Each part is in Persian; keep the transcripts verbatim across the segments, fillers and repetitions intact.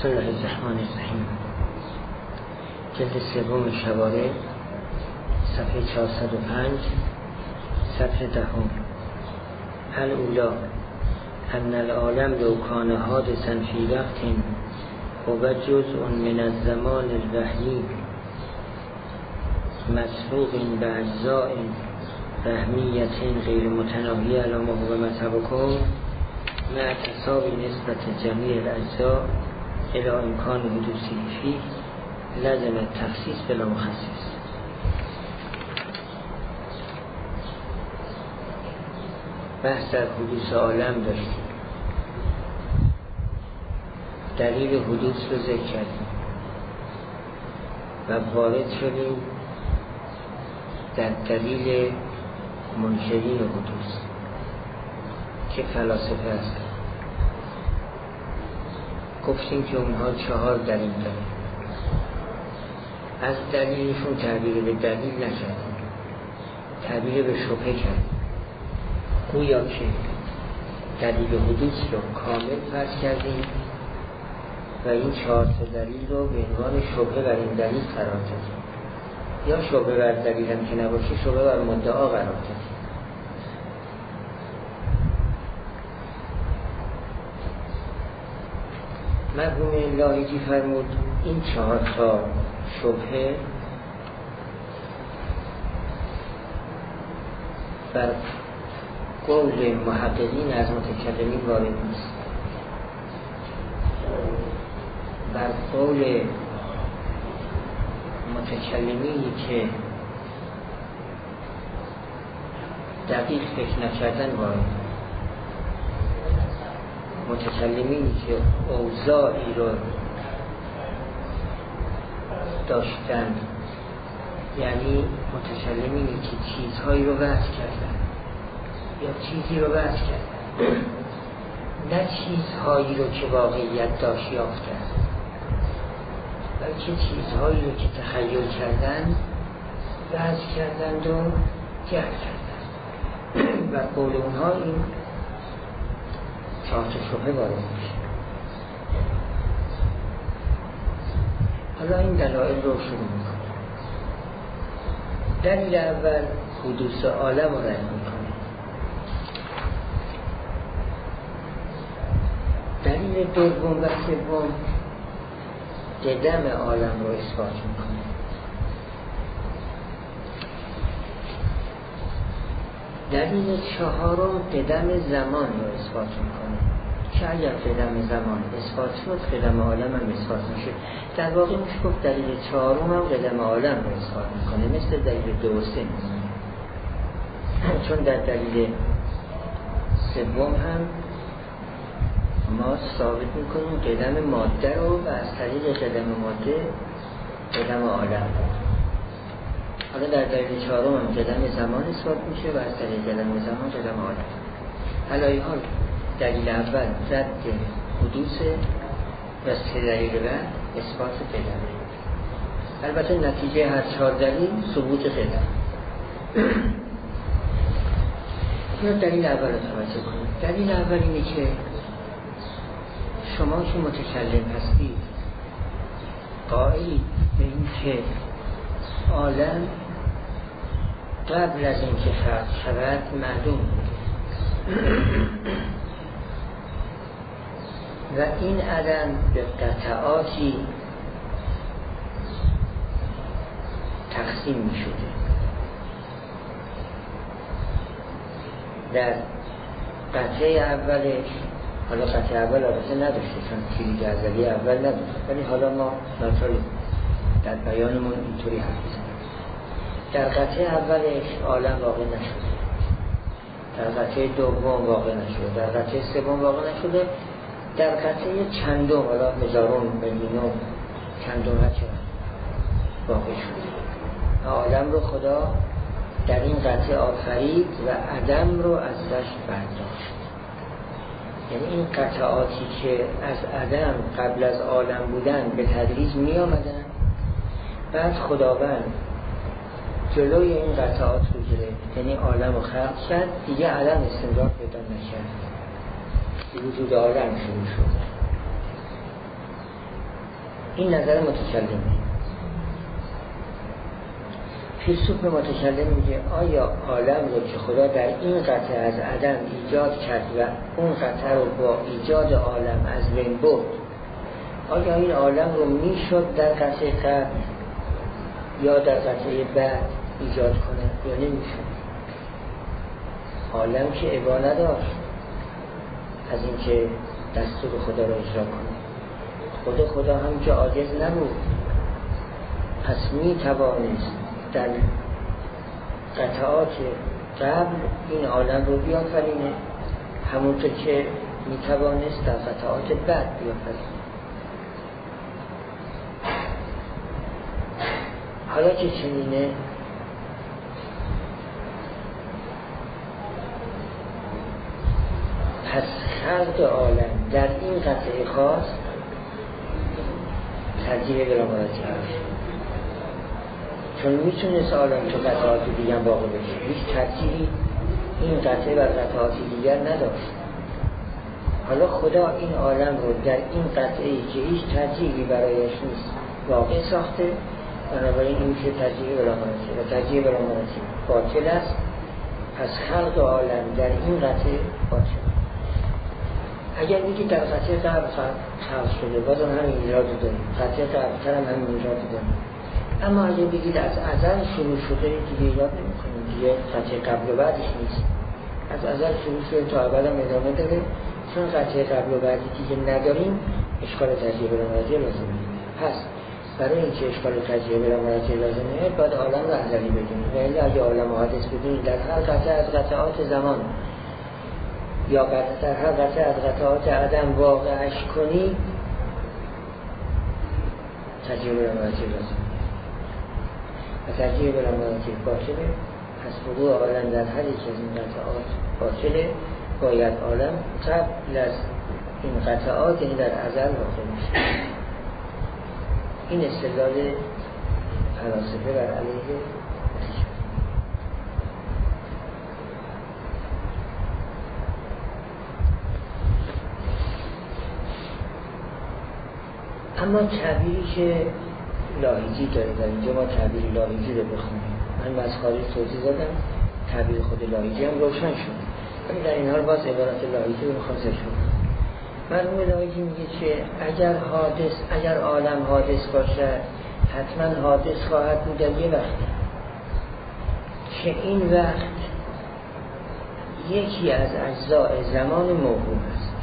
بسم الله الرحمن الرحیم. جلد سوم شوارع، صفحه چهارصد و پنج، صفحه دهم. الاولی ان العالم لو کان حادثا فی وقت هو جزء من الزمان الوهمی مسبوق باجزاء وهمیة غیر متناهیة علی ما هو مذهبکم مع تساوی نسبت جمیع الاجزاء الى امکان حدوثی فیه لازم التخصیص بلا مخصص. بحث در حدوث عالم داشتیم، دلیل حدوث رو ذکر کردیم و وارد شدیم در دلیل منشرین حدوث که فلاسفه هست. گفتیم که اونها چهار دلیل دارن، از دلیلشون تعبیر به دلیل نکردیم، تعبیر به شبهه کردیم، گویا که دلیل حدوث رو کامل فرض کردیم و این چهار دلیل رو به عنوان شبهه بر این دلیل قرار دادیم، یا شبهه بر دلیل هم که نباشه شبهه بر مدعا قرار دادیم. مرحوم لاهیجی فرمود این چهار تا شبهه بر قول محققین از متکلمین وارد نیست، بر قول متکلمینی که دقیق فکر نکردن وارد، متکلمینی که اوضاعی رو داشتن، یعنی متکلمینی که چیزهایی رو وضع کردن یا چیزی رو وضع کردن، نه چیزهایی رو که واقعیت داشت یافتن، بلکه چیزهایی رو که تخیل کردن وضع کردند و جعل کردن و قول اونها این چهار تا شبهه وارد میشه. حالا این دلایل رو شروع میکنه. دلیل اول حدوث عالم رو رد میکنه. دلیل دوم و سوم قدم عالم رو اثبات میکنه. دلیل چهارم قدم زمان رو اثبات میکنه که اگر قدم زمان اثبات شد قدم عالم هم اثبات میشه. در واقع میشه گفت دلیل چهارم هم قدم عالم رو اثبات میکنه، مثل دلیل دو و سه. چون در دلیل سوم هم ما ثابت میکنیم قدم ماده رو و از طریق قدم ماده قدم عالم. حالا در دلیل چهارم هم قدم زمان اثبات میشه و از طریق قدم زمان قدم عالم. علایه حال دلیل اول رد حدوث و سه دلیل بعد اثبات قدم. البته نتیجه هر چهار دلیل ثبوت قدم. یا دلیل اول رو توجه کنید. دلیل اول اینه که شما که متکلم هستید قائلید به این که عالم قبل از این که خلق شود معلوم بوده و این عدم به قطعاتی تقسیم می شده. در قطعه اولش، حالا قطعه اول البته نداشته چون کلید اولی اول نداشته، ولی حالا ما ناچاری در بیانمون اینطوری حرف بزنیم. در قطعه اولش عالم واقع نشده، در قطعه دوم واقع نشده، در قطعه سوم واقع نشده، در قطعه چندم، حالا هزارم، میلیونم، چندم هرچه واقع شده. عالم رو خدا در این قطعه آفرید و عدم رو ازش برداشت. یعنی این قطعاتی که از عدم قبل از عالم بودن به تدریج می آمدن، بعد خداوند جلوی این قطعات رو گرفت، یعنی عالم رو خلق کرد، دیگه عدم استمرار پیدا نکرد، وجود عالم شروع شد. این نظر متکلمه. فیلسوف متکلم میگه آیا عالم رو که خدا در این قطعه از عدم ایجاد کرد و اون قطعه رو با ایجاد عالم از بین برد، آیا این عالم رو میشد در قطعه قبل یا در قطعه بعد ایجاد کنه یا نمیشد؟ عالم که ابا نداشت از اینکه دستور خدا رو اجرا کنه. خود خدا هم که عاجز نبود، پس می توانست در قطعات قبل این عالم رو بیافرینه، همونطور که می توانست در قطعات بعد بیافرینه. حالا که چنینه، پس خلق عالم در این قطعه خاص ترجیح بلامراتی هست، چون میتونست عالم تو قطعات دیگر واقع بشه. هیچ ترجیحی این قطعه بر قطعات دیگر نداشت. حالا خدا این عالم رو در این قطعه‌ای که هیچ ترجیحی برایش نیست واقع ساخته، بنابراین این میشه ترجیح بلامراتی و ترجیح بلامراتی باطل است. پس خلق عالم در این قطعه باطل. اگر میگی در قطعه قبل خلق شده، بازم همین ایراد داریم، قطعه قبل تر هم همین ایراد داریم. اما اگر بگید از ازل شروع شده، دیگه ایراد نمی کنیم، دیگه قطعه قبل و بعدش نیست. از ازل شروع شده تا اول هم ادامه داره، چون قطعه قبل و بعدی دیگه نداریم، اشکال ترجیح بلامراتی لازمه. پس برای اینکه اشکال ترجیح بلامراتی لازمه، باید عالم رو ازلی بدونیم. و الا اگه عالم حادث بدونیم در هر قطعه از قطعات زمان یا در هر قطعه از قطعات عدم واقعش کنی، ترجیح بلامراتی لازمه. و ترجیح بلامراتی باطله. پس وقوع عالم در هر یک از این قطعات باطله. باید عالم قبل از این قطعات، یعنی در ازل واقع میشه. این استدلال فلاسفه بر علیه اما تعبیری که لاهیجی داره، در اینجا ما تعبیر لاهیجی رو بخونیم. من از خارج توضیح دادم، تعبیر خود لاهیجی هم روشن شد، ولی در این حال باز عبارت لاهیجی رو میخوام ذکر کنم. مرحوم لاهیجی میگه که اگر حادث اگر عالم حادث باشد، حتما حادث خواهد بود در یه وقت که این وقت یکی از اجزاء زمان موهوم است.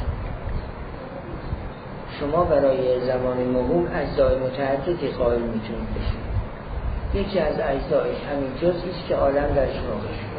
شما برای زمان موهوم اجزای متعددی قائل میتونید بشید. یکی از اجزایش همین جزئی است که عالم درش واقع شده.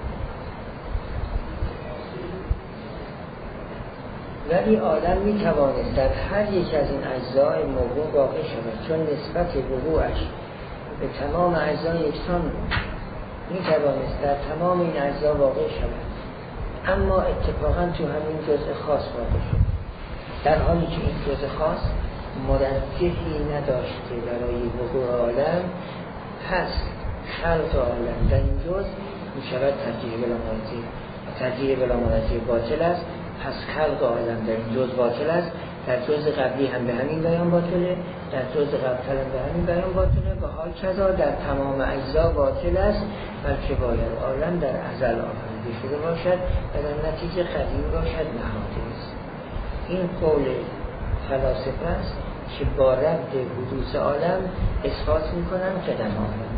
ولی عالم میتوانست در هر یک از این اجزای موهوم واقع شود، چون نسبت وقوعش به تمام اجزای یکسان بود. میتوانست در تمام این اجزا واقع شود، اما اتفاقا تو همین جزء خاص واقع شد، در حالی که این جزء خاص مرجحی نداشته برای وقوع عالم. پس خلق عالم در این جزء میشود ترجیح بلامراتی و ترجیح بلامراتی باطل است. پس خلق عالم در این جزء باطل است. در جزء قبلی هم به همین بیان باطله، در جزء قبلی هم به همین بیان باطله و حال کذا در تمام اجزا باطل است. بلکه باید عالم در ازل آفریده شده باشد و در نتیجه قدیم باشد، نهاده است. این قول فلاسفه است که با رد حدوث عالم اثبات میکنن قدم عالم.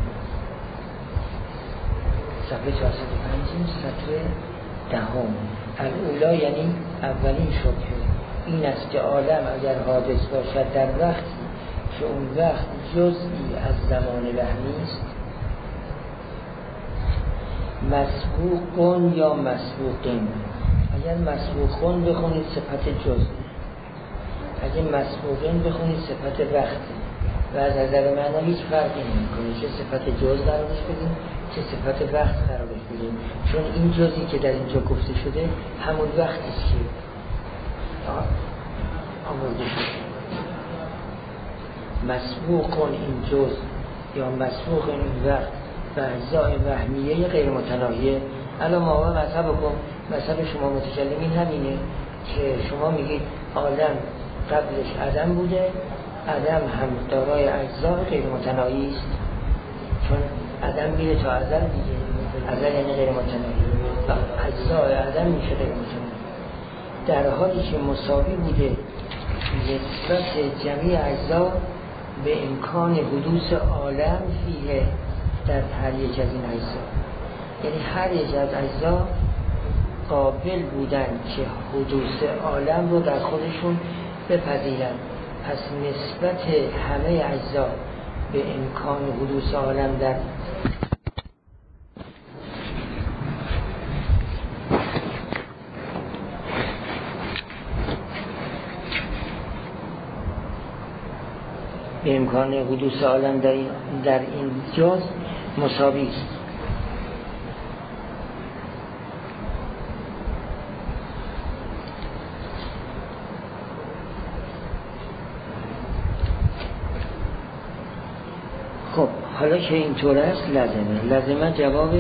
صفحه چهارصد و پنج سطر دهم. الاولا یعنی اولین شبهه این است که عالم اگر حادث باشد در وقتی که اون وقت جزئی از زمان وهمی است، مسبوقون یا مسبوقین. اگر مسبوقون بخونید صفت جزئی، اگر مسبوقین بخونید صفت وقتی و از نظر معنا هیچ فرقی نمی‌کنه چه صفت جزء قرارش بدیم چه صفت وقت قرارش بدیم، چون این جزئی که در اینجا گفته شده همون وقتی که آورده شده. مسبوقون این جزء یا مسبوق این وقت و اجزای وهمیه غیر متناهیه. الان ما مذهب کن مذهب شما متکلمین همینه که شما میگید عالم قبلش عدم بوده، عدم هم دارای اجزا غیر متناهی است، چون عدم میره تا ازل دیگه، ازل یعنی غیر متناهی و اجزای عدم میشه غیر متناهی، در حالی که مساوی بوده نسبت جمعی اجزا به امکان حدوث عالم فیه در هر یک از این اجزا. یعنی هر یک از اجزا قابل بودن که حدوث عالم رو در خودشون بپذیرن، پس نسبت همه اجزا به امکان حدوث عالم در به امکان حدوث عالم در این در این جاز مساوی است. خب حالا که اینطور است لازمه لازمه جواب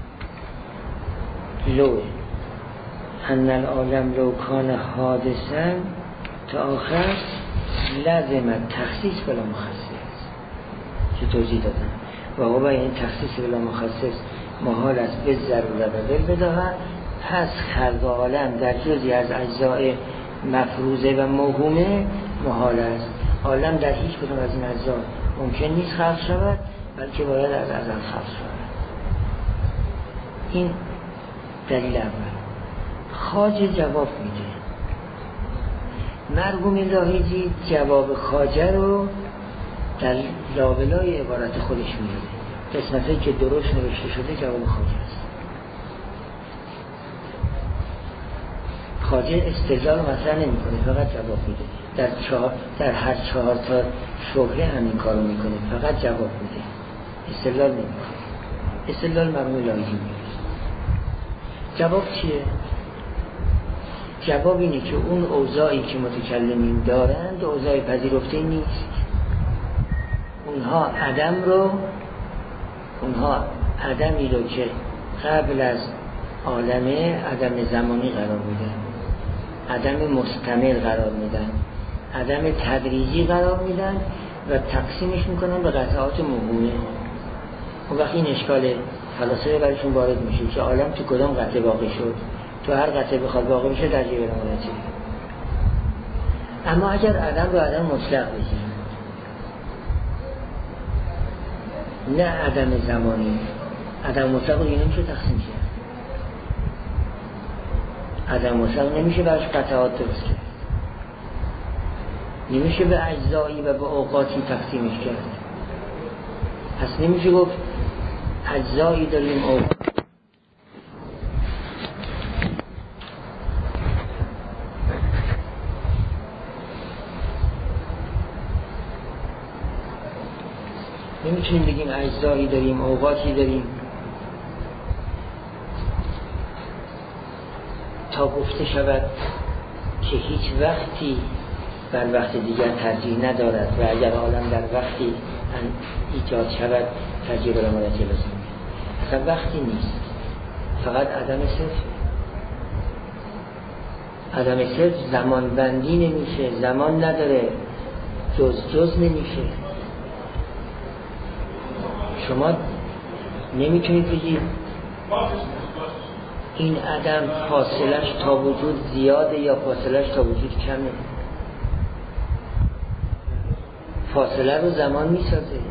لو ان العالم لو کان حادثا تا آخر لازمه تخصیص بلا مخصص که توضیح دادم و هو این تخصیص بلا مخصص محال است به ضرورت و بل بداهد. پس خلق عالم در جزی از اجزای مفروضه و موهومه محال است. عالم در هیچ کدوم از این اجزا ممکن نیست خلق شود، بلکه باید از ازل خلق شود. این دلیل اول. خواجه جواب میده. مرحوم لاهیجی جواب خواجه رو در لابلای عبارت خودش میده. قسمتی که درست نوشته شده جواب خواجه است. خواجه استدلال مطرح نمیکنه، فقط جواب میده. در چهار در هر چهار تا شبهه همین کارو میکنه، فقط جواب میده، استدلال نمیکنه. استدلال مرحوم لاهیجی میده. جواب چیه؟ جواب اینه که اون اوضاعی که متکلمین دارند اوضاع پذیرفته نیست. اونها عدم رو اونها عدمی رو که قبل از عالمه عدم زمانی قرار میدن، عدم مستمر قرار میدن، عدم تدریجی قرار میدن و تقسیمش میکنن به قطعات موهومه. اون وقت این اشکال فلاسفه برایشون وارد میشه که عالم تو کدام قطعه واقع شد، تو هر قطعه بخواد واقع بشه در جبه رمانتی. اما اگر عدم رو عدم مطلق بگیریم، نه عدم زمانی، عدم مطلق رو یعنی میشه تقسیم کرد. عدم مطلق نمیشه برش قطعات درست کرد، نمیشه به اجزایی و به اوقاتی تقسیمش کرد. پس نمیشه گفت اجزایی داریم اوقات نمیتونیم بگیم اجزایی داریم اوقاتی داریم تا گفته شود که هیچ وقتی بر وقت دیگر ترجیح ندارد و اگر عالم در وقتی ایجاد شود ترجیح بر امارتی لازم. اصلا وقتی نیست، فقط عدم صرف. عدم صرف زمان بندی نمیشه، زمان نداره، جز جز نمیشه. شما نمیتونید بگید این عدم فاصلش تا وجود زیاده یا فاصلش تا وجود کمه. فاصله رو زمان میسازه.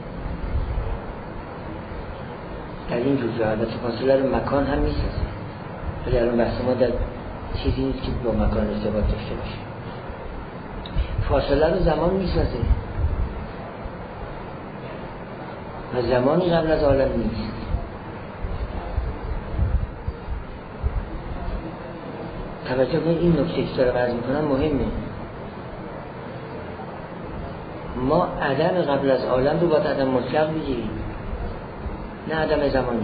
در این جزء البته فاصله رو مکان هم میسازه، ولی الان بحث ما در چیزی نیست که با مکان ارتباط داشته باشه. فاصله رو زمان میسازه و زمانی قبل از عالم نیست. توجه کنید این نکته که داره عرض میکنم مهمه. ما عدم قبل از عالم رو باید عدم مطلق بگیریم، نه عدم زمانی.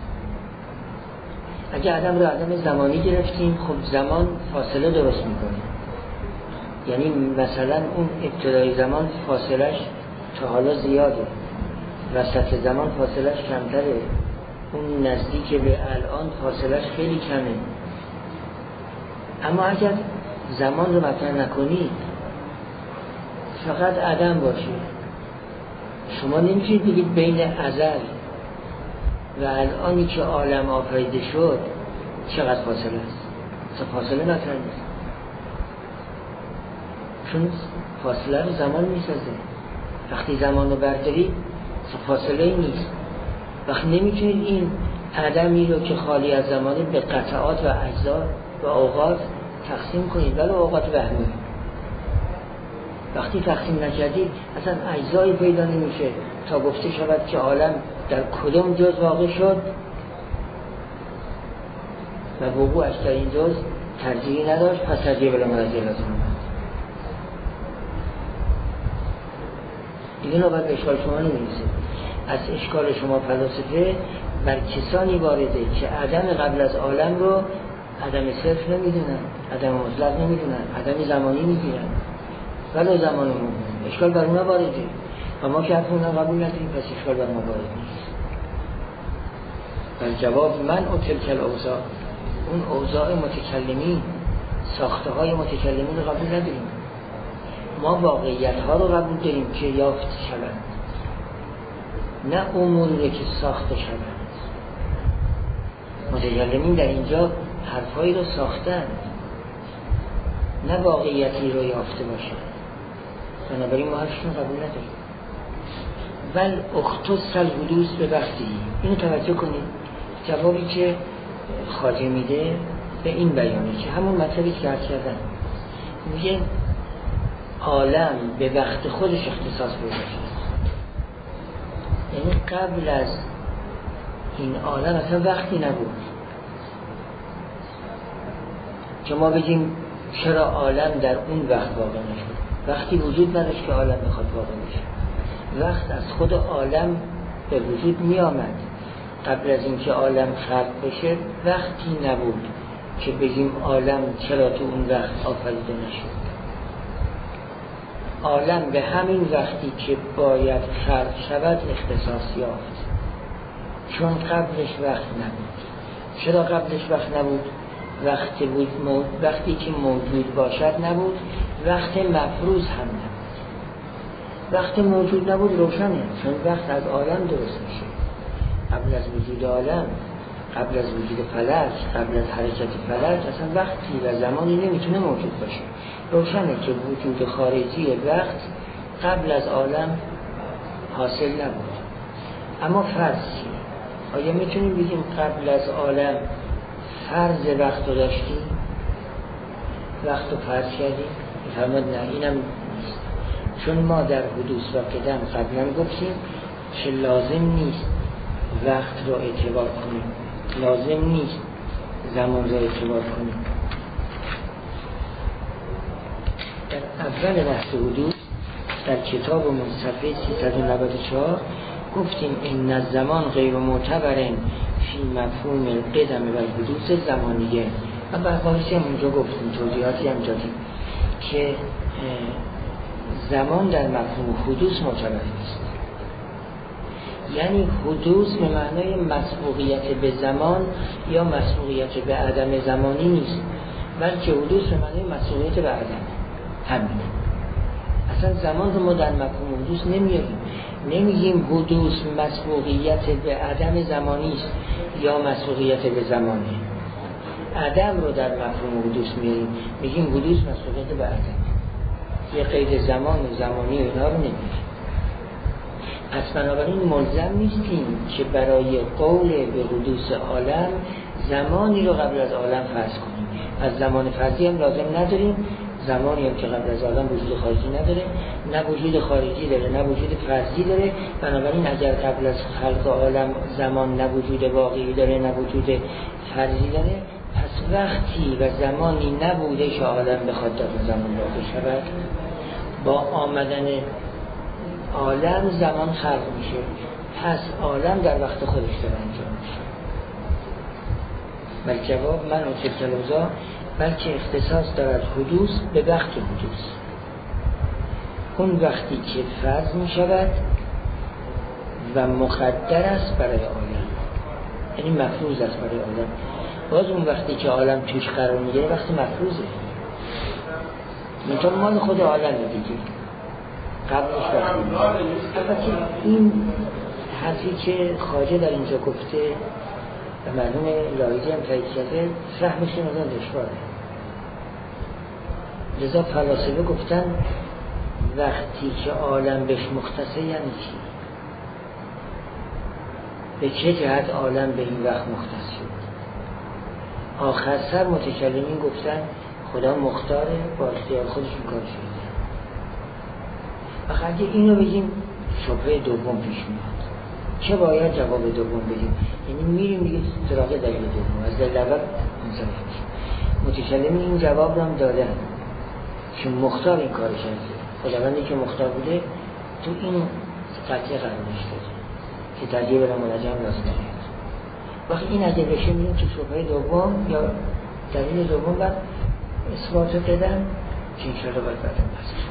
اگه عدم رو عدم زمانی گرفتیم، خب زمان فاصله درست میکنه. یعنی مثلا اون ابتدای زمان فاصلش تا حالا زیاده، وسط زمان فاصلش کمتره، اون نزدیک به الان فاصلش خیلی کمه. اما اگر زمان رو مطرح نکنی، فقط عدم باشه. شما نمیتونید بگید بین ازل و الانی که عالم آفریده شد چقدر فاصله است. فاصله مطرح نیست، چون فاصله رو زمان میسازه. وقتی زمان رو بردارید فاصله ای نیست. وقتی نمیتونید این عدمی رو که خالی از زمانه به قطعات و اجزا و اوقات تقسیم کنید، ولی اوقات وهمی. وقتی تقسیم نکردید اصلا اجزایی پیدا نمیشه تا گفته شود که عالم در کدام جز واقع شد و وقوعش در این جز ترجیحی نداشت، پس ترجیح بلا مرجع لازم بود. دیگه نوبت به اشکال شما نمیرسه. از اشکال شما فلاسفه بر کسانی وارده که عدم قبل از عالم رو عدم صرف نمیدونن، عدم مطلق نمیدونن، عدم زمانی میگیرن، ولو زمان موجود. اشکال بر اونا وارده و ما که حرف اونا قبول نداریم، پس اشکال بر ما وارد نیست. و جواب من او تلکل اوضاع، اون اوضاع متکلمین، ساخته های متکلمین رو قبول نداریم. ما واقعیت ها رو قبول داریم که یافت شوند، نه اموری که ساخته شوند. متکلمین در اینجا حرفایی رو ساختن، نه واقعیتی رو یافته باشن. بنابراین ما حرفشون قبول نداریم. ول اختص الحدوث به وقتی، اینو توجه کنید. جوابی که خواجه میده به این بیانه که همون مطلبی که عرض کردم، میگه عالم به وقت خودش اختصاص پیدا شد. یعنی قبل از این عالم اصلا وقتی نبود که ما بگیم چرا عالم در اون وقت واقع نشد. وقتی وجود نداشت که عالم بخواد واقع بشه. وقت از خود عالم به وجود می آمد. قبل از اینکه عالم خلق بشه وقتی نبود که بگیم عالم چرا تو اون وقت آفریده نشد. عالم به همین وقتی که باید خلق شود اختصاص یافت، چون قبلش وقت نبود. چرا قبلش وقت نبود؟ وقتی, بود مو... وقتی که موجود باشد نبود، وقت مفروض هم نبود. وقت موجود نبود روشنه، چون وقت از عالم درست میشه. قبل از وجود عالم، قبل از وجود فلک، قبل از حرکت فلک اصلا وقتی و زمانی نمیتونه موجود باشه. روشنه که وجود خارجی وقت قبل از عالم حاصل نبود. اما فرض چیه؟ آیا میتونیم بگیم قبل از عالم فرض وقت رو داشتیم؟ وقت رو فرض کردیم؟ میفرماد نه، اینم نیست. چون ما در حدوث و قدم قبلا گفتیم که لازم نیست وقت رو اعتبار کنیم، لازم نیست زمان رو اعتبار کنیم. در اول بحث حدوث در کتاب صفحه سیصد و نود و چهار گفتیم این الزمان غیر معتبر فی مفهوم القدم و الحدوث زمانیه و بحثی هم اونجا گفتیم، توضیحاتی هم دادیم که زمان در مفهوم حدوث معتبر نیست. یعنی حدوث به معنای مسبوقیت به زمان یا مسبوقیت به عدم زمانی نیست، بلکه حدوث به معنای مسبوقیت به عدم. همین. اصلا زمان رو ما در مفهوم حدوث نمیاریم. نمیگیم حدوث مسبوقیت به عدم زمانی است یا مسبوقیت به زمانه. عدم رو در مفهوم حدوث میاریم، میگیم حدوث مسبوقیت به عدم. یه قید زمان و زمانی و اینا رو نمیاریم. پس بنابراین ملزم نیستیم که برای قول به حدوث عالم زمانی رو قبل از عالم فرض کنیم. از زمان فرضی هم لازم نداریم، زمانی هم که قبل از عالم وجود خارجی نداره، نه وجود خارجی داره نه وجود فرضی داره. بنابراین اگر قبل از خلق عالم زمان نه وجود واقعی داره نه وجود فرضی داره، پس وقتی و زمانی نبوده که عالم بخواد در زمان واقع شود. با آمدن عالم زمان خلق میشه، پس عالم در وقت خودش داره انجام میشه. بل جواب من و تلکلوزا بلکه اختصاص دارد حدوث به وقت حدوث، اون وقتی که فرض می شود و مقدر است برای عالم، یعنی مفروض است برای عالم. باز اون وقتی که عالم توش قرار میگیره وقتی مفروضه، منطقه مال خود عالم دیگه. قبلش وقتی البته این حرفی که خواجه در اینجا گفته و مرحوم لایجی هم تایید کرده فهمش مقدار دشواره. لذا فلاسفه گفتن وقتی که عالم بهش مختصه یعنی چی؟ به چه جهت عالم به این وقت مختص شد؟ آخر سر متکلمین گفتن خدا مختاره، با اختیار خودش این کار شده. و اگه اینو بگیم شبهه دوم پیش میاد. چه باید جواب دوم بدیم؟ یعنی میریم دیگه سراغ دلیل دوم، از دلیل اول منصرف میشیم. متکلمین این جواب رو هم دادن که مختار این کار کرده. خداوندی که مختار بوده تو این قطعه قرارش داده که ترجیح برای منجم لازم دارید. وقتی این اگه بشه میریم که شبهه دوم یا دلیل دوم بعد اثبات دادن که انشاءالله باید بعد بسش.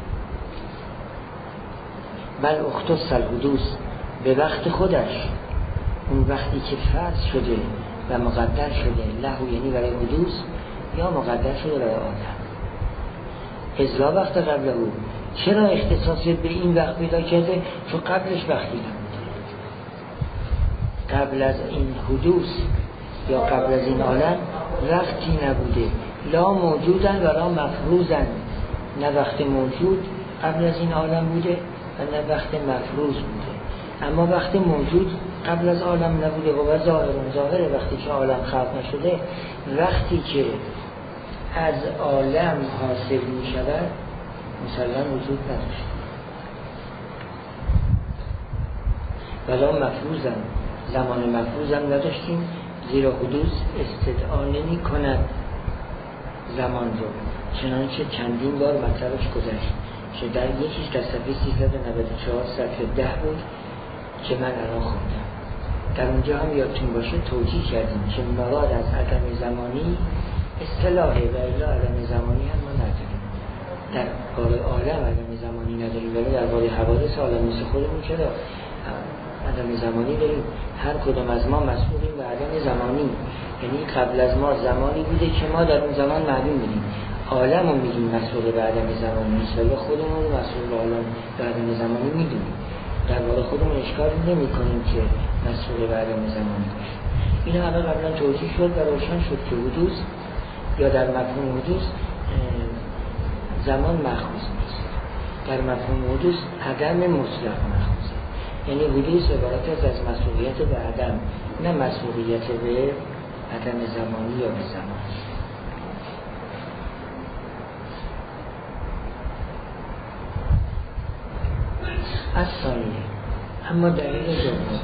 بل اختص الحدوث به وقت خودش، اون وقتی که فرض شده و مقدر شده له یعنی برای حدوث یا مقدر شده برای آدم. ازلا وقت قبل او چرا اختصاصیت به این وقت پیدا کرده؟ چون قبلش وقتی نبوده. قبل از این حدوث یا قبل از این عالم وقتی نبوده، لا موجودن و لا مفروضن. نه وقت موجود قبل از این عالم بوده و نه وقت مفروض بوده. اما وقت موجود قبل از عالم نبوده و ظاهر ظاهره وقتی که عالم خلق نشده، وقتی که از عالم حاصل می شود مسلم وجود نداشت. ولا مفروضن، زمان مفروضن نداشتیم، زیرا حدوث استدعا نمی کند زمان رو. چنانچه چندین بار مطلبش گذشت که در یکیش در صفحه سیصد و نود و چهار صفحه ده بود که من الان خوندم. در اونجا هم یادتون باشه توجیه کردیم که مراد از عدم زمانی اصطلاحه و الا عدم زمانی هم ما نداریم. در باره عالم عدم زمانی نداریم، ولی در باره حوادث عالم مثل خودمون چرا عدم زمانی داریم. هر کدام از ما مسئولیم به عدم زمانی، یعنی قبل از ما زمانی بوده که ما در اون زمان معلوم بودیم. عالم رو میگیم مسئول به عدم زمانی نیست، ولی خودمون رو مسئول به عالم به عدم زمانی میدونیم. در باره خودمون اشکال نمی کنیم که مسئول به عدم زمانی باشیم. این همه قبلا توضیح شد و روشن شد که حدوث یا در مفهوم حدوث زمان مأخوذ نیست. در مفهوم حدوث عدم مطلق مأخوذه. یعنی حدوث عبارت است از مسئولیت به عدم، نه مسئولیت به عدم زمانی یا به زمان. از ثانیه اما دلیل دوم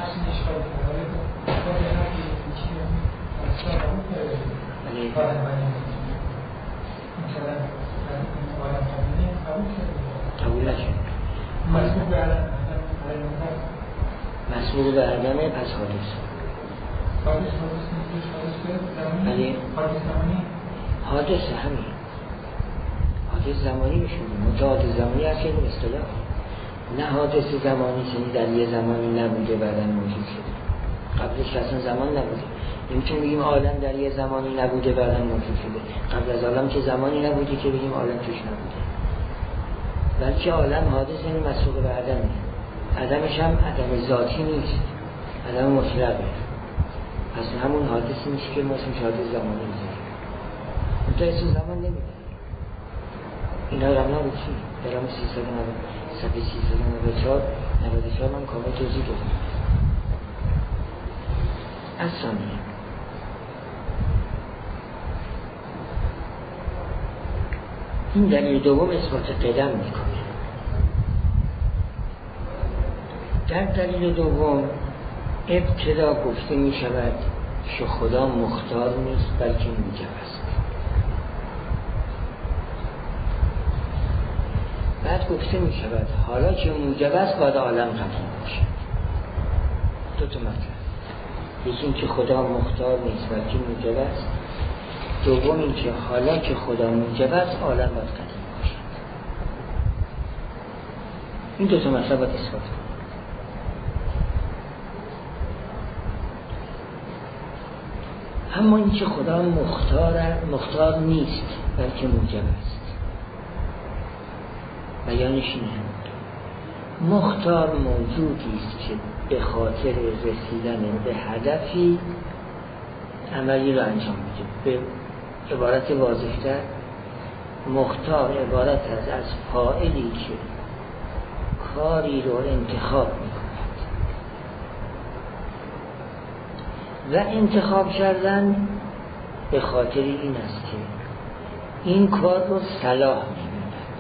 قبول نشد، مسئول به عدم پس حادث. ولی حادث همین حادث زمانی بشونیم، متحادث زمانی هست که این اصطلاح نه حادث زمانی که در یه زمانی نبوده بعداً موجود شده. قبلش اصلا زمان نبوده. نمیتونیم بگیم عالم در یه زمانی نبوده بعداً موجود شده. قبل از عالم که زمانی نبوده که بگیم عالم توش نبوده. بلکه عالم حادث یعنی مسئول به عدمه. عدمش هم عدم ذاتی نیست، عدم مطلقه. پس همون حادثی نیست که ما اسمش حادث زمانی میذاریم. اونتا اسم زمان نمیده. اینا قبلا بود چی؟ درام سیصد و نود صفحه سیصد و نود و چهار نود و چهار من کامل توضیح دادم. از ثانیه این دلیل دوم اثبات قدم میکنه. در دلیل دوم ابتدا گفته میشود که خدا مختار نیست بلکه موجب است. بعد گفته می شود حالا که موجب است باید عالم قدیم باشد. دو تا مطلب، یکی این که خدا مختار نیست بلکه موجب است، دوم این که حالا که خدا موجب است عالم باید قدیم باشد. این دو تا مطلب باید اثبات کنیم. اما این که خدا مختار مختار نیست بلکه موجب است بیانش اینه مختار موجودی است که به خاطر رسیدن به هدفی عملی رو انجام میده. به عبارت واضح‌تر، مختار عبارت است از فاعلی که کاری رو انتخاب میکند و انتخاب کردن به خاطر این است که این کار رو صلاح می‌بیند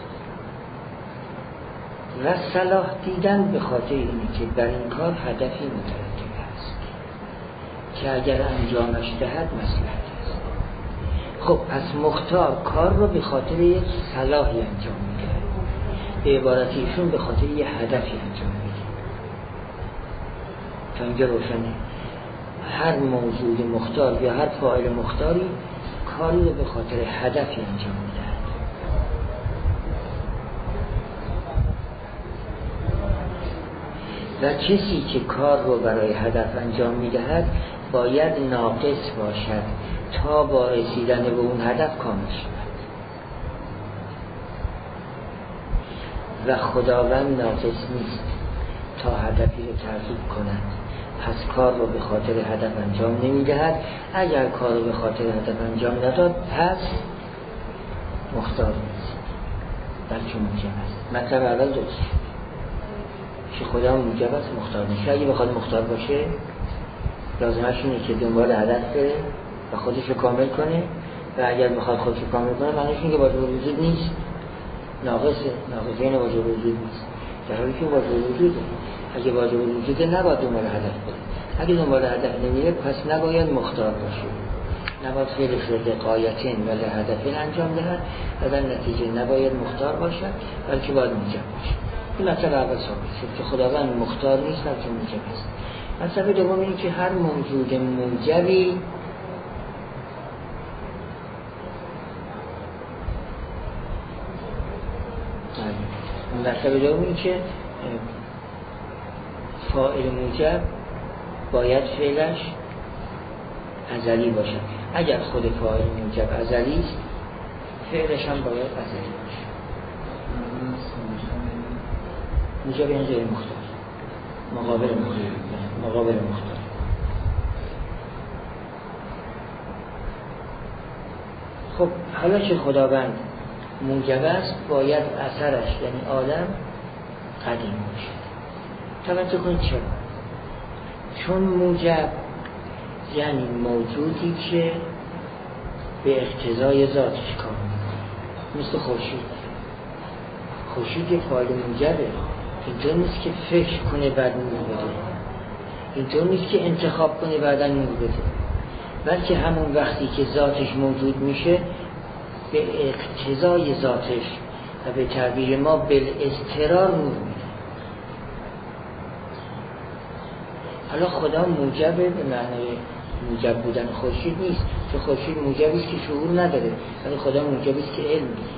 و صلاح دیدن به خاطر اینه که در این کار هدفی مترتب است که اگر انجامش دهد مصلحت است. خب پس مختار کار رو به خاطر یک صلاحی انجام میده، به عبارتیشون به خاطر یک هدفی انجام میده. تا اینجا روشنه؟ هر موجود مختار یا هر فاعل مختاری کاری رو به خاطر هدفی انجام میده. و کسی که کار رو برای هدف انجام میدهد باید ناقص باشد تا با رسیدن به اون هدف کامل شود و خداوند ناقص نیست تا هدفی رو تحقیق کند. پس کار رو به خاطر هدف انجام نمیدهد. اگر کار رو به خاطر هدف انجام نداد پس مختار نیست، بلکه موجب است. مطلب اول دوست که خدا موجب است، مختار نیست. اگه بخواد مختار باشه لازمش اینه که دنبال هدف بره و خودش رو کامل کنه، و اگر بخواد خودش رو کامل کنه معنیش اینه که واجب الوجود نیست، ناقصه، ناقصه اینه واجب الوجود نیست، در حالی که واجب الوجوده. اگه واجب الوجوده نباید دنبال هدف بره. اگه دنبال هدف نمیره پس نباید مختار باشه، نباید فعلش رو دقایتین و لهدفین انجام دهد و در نتیجه نباید مختار باشد بلکه باید موجب باشه. این مطلب اول ثابت شد که خداوند مختار نیست بلکه موجب است. مطلب دوم اینه که هر موجود موجبی مطلب دوم اینه که فاعل موجب باید فعلش ازلی باشد. اگر خود فاعل موجب ازلی است فعلش هم باید ازلی باشد. موجب یعنی غیر مختار، مقابل مختار، مقابل مختار. خب حالا که خداوند موجب است باید اثرش یعنی عالم قدیم باشد. توجه کنید چرا؟ چون موجب یعنی موجودی که به اقتضای ذاتش کار میکنه، مثل خورشید. خورشید یک فاعل موجبه، اینطور نیست که فکر کنه بعد نور بده، اینطور نیست که انتخاب کنه بعدا نور بده، بلکه همون وقتی که ذاتش موجود میشه به اقتضای ذاتش و به تعبیر ما بالاضطرار نور میده. حالا خدا موجبه به معنی موجب بودن خورشید نیست، چون خورشید موجبی است که شعور نداره، ولی خدا موجبی است که علم میده.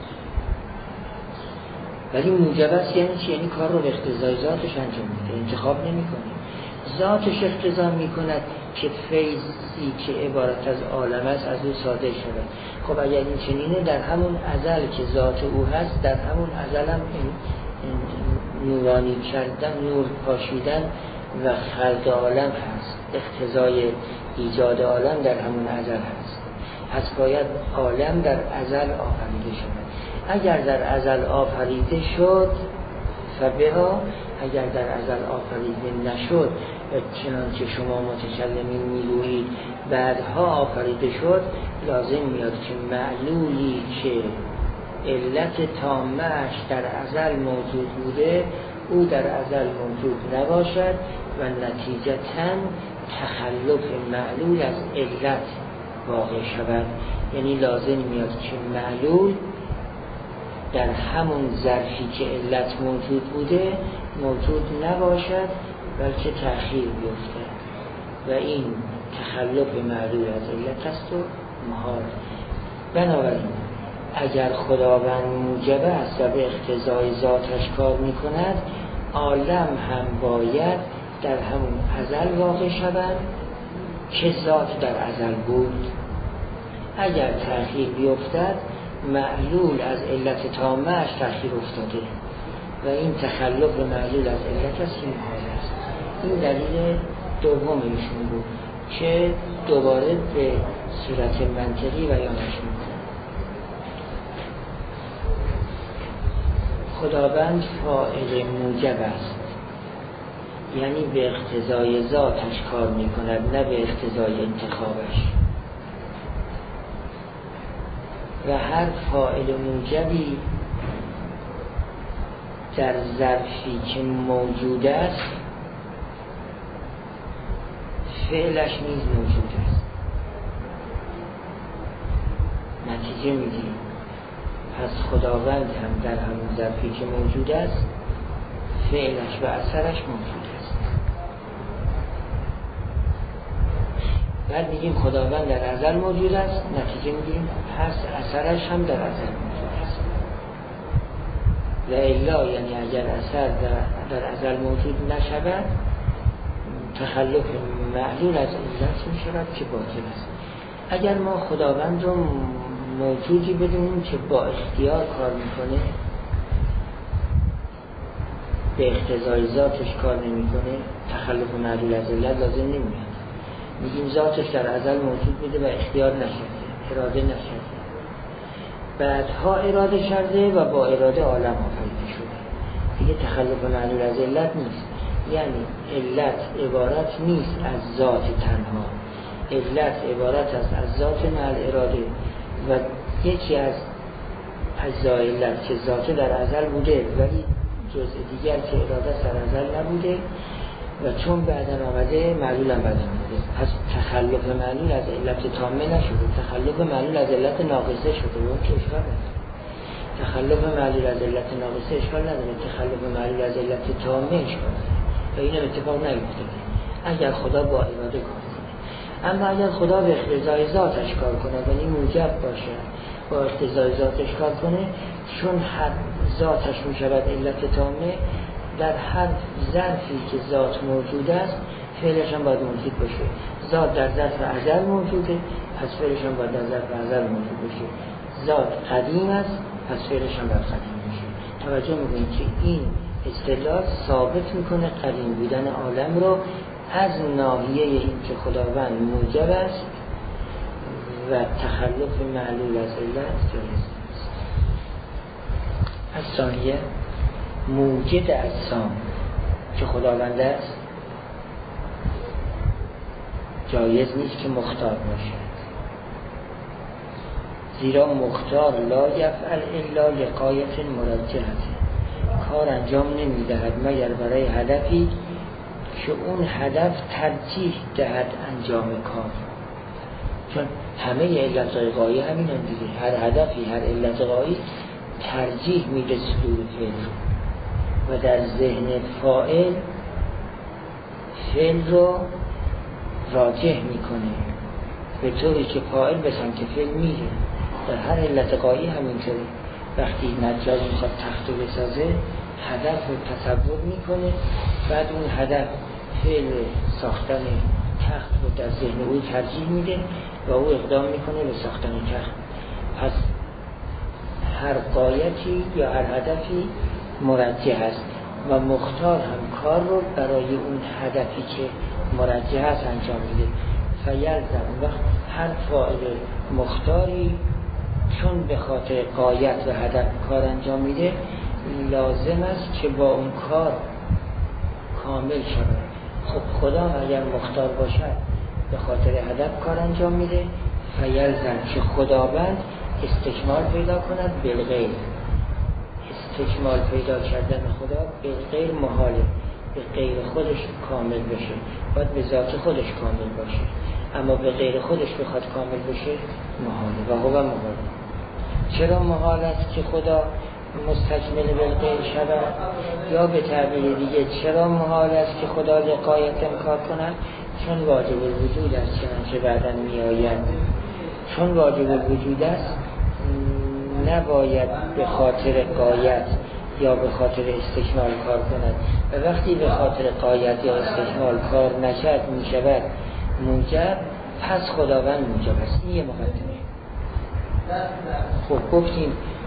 ولی موجب است یعنی چی؟ یعنی کار رو به اقتضای ذاتش انجام میده، انتخاب نمیکنه. ذاتش اقتضا میکند که فیضی که عبارت از عالم است از او صادر شود. خب اگر این چنینه در همون ازل که ذات او هست در همون ازل هم این نورانی کردن، نور پاشیدن و خلق عالم هست. اقتضای ایجاد عالم در همون ازل هست. پس باید عالم در ازل آفریده شود. اگر در ازل آفریده شد فبها، اگر در ازل آفریده نشد چنانچه شما متکلمین میگویید بعدها آفریده شد، لازم میاد که معلولی که علت تامه‌اش در ازل موجود بوده او در ازل موجود نباشد و نتیجتاً تخلف معلول از علت واقع شود. یعنی لازم میاد که معلول در همون ظرفی که علت موجود بوده موجود نباشد بلکه تأخیر بیفته و این تخلف معلول از علت است و محال. بنابراین اگر خداوند موجب است و به اقتضای ذاتش کار میکند، عالم هم باید در همون ازل واقع شود که ذات در ازل بود. اگر تأخیر بیفتد معلول از علت تامه‌اش تأخیر افتاده و این تخلف معلول از علت است که محال است. این دلیل دوم ایشون بود که دوباره به صورت منطقی بیانش میکنه. خداوند فاعل موجب است، یعنی به اقتضای ذاتش کار میکند، نه به اقتضای انتخابش. و هر فاعل موجبی در ظرفی که موجود است فعلش نیز موجود است. نتیجه میگیم پس خداوند هم در همون ظرفی که موجود است فعلش و اثرش موجود است. بعد میگیم خداوند در ازل موجود است، نتیجه میگیم پس اثرش هم در ازل موجود است. و الا یعنی اگر اثر در, در ازل موجود نشود تخلف معلول از علت می شود که باطل است. اگر ما خداوند رو موجودی بدونیم که با اختیار کار میکنه، به اقتضای ذاتش کار نمیکنه، تخلف معلول از علت لازم نمیاد. میگیم ذاتش در ازل موجود بوده و اختیار نشده، اراده نشده، بعدها اراده شده و با اراده عالم آفریده شده. دیگه تخلف معلول از علت نیست. یعنی علت عبارت نیست از ذات تنها، علت عبارت است از ذات مع اراده و یکی از اجزای علت که ذات در ازل بوده ولی جزء دیگر که اراده در ازل نبوده و چون بعداً آمده معلول هم بعداً آمده. پس تخلف معلول از علت تامه نشده، تخلف معلول از علت ناقصه شده و اون که اشکال نداره. تخلف معلول از علت ناقصه اشکال نداره، تخلف معلول از علت تامه اشکال نداره و این هم اتفاق نیفتاده اگر خدا با اراده کار کنه. اما اگر خدا به اقتضای ذاتش کار کنه یعنی موجب باشه، با اقتضای ذاتش کار کنه، چون هر ذاتش می شود علت تامه، در هر ظرفی که ذات موجود است فعلش هم باید موجود باشه. ذات در ظرف ازل موجوده، پس فعلش هم باید در ظرف ازل موجود باشه. ذات قدیم است، پس فعلش هم باید قدیم باشه. توجه میکنید که این استدلال ثابت میکنه قدیم بودن عالم رو از ناحیه این که خداوند موجب است و تخلف معلول از علت جایز است. از ثانیه موجد اجسام که خداوند است جایز نیست که مختار باشد، زیرا مختار لا یفعل الا لغایت مرجحه، کار انجام نمیدهد مگر برای هدفی که اون هدف ترجیح دهد انجام کار. چون همه علت غایه همین هم دیگه، هر هدفی هر علت غایه ترجیح میده صدور فعل و در ذهن فاعل فعل رو راجح میکنه به طوری که فاعل به سمت فعل میره. در هر علت غایه همینطوری. وقتی نجار میخواد تخت رو بسازه هدف رو تصور میکنه، بعد اون هدف فعل ساختن تخت رو در ذهن او ترجیح میده و او اقدام میکنه به ساختن تخت. پس هر غایتی یا هر هدفی مرجح است و مختار هم کار رو برای اون هدفی که مرجح است انجام میده. فیلزم وقت هر فاعل مختاری چون به خاطر غایت و هدف کار انجام میده لازم است که با اون کار کامل شود. خب خدا اگر مختار باشد به خاطر هدف کار انجام میده، فیلزم که خداوند استکمال پیدا کند بالغیر. استکمال پیدا کردن خدا بالغیر محاله، به غیر خودش کامل بشه، باید به ذات خودش کامل باشه، اما به غیر خودش بخواد کامل بشه محاله و هو محال. چرا محال است که خدا مستکمل بالغیر شود؟ یا به تعبیر دیگه چرا محال است که خدا لغایت کار کند؟ چون واجب الوجود است، چنانچه بعداً می آید. چون واجب الوجود است نباید به خاطر غایت یا به خاطر استکمال کار کند و وقتی به خاطر غایت یا استکمال کار نشد می شود موجب، پس خداوند موجب است. این یه مقدمه. خب گفتیم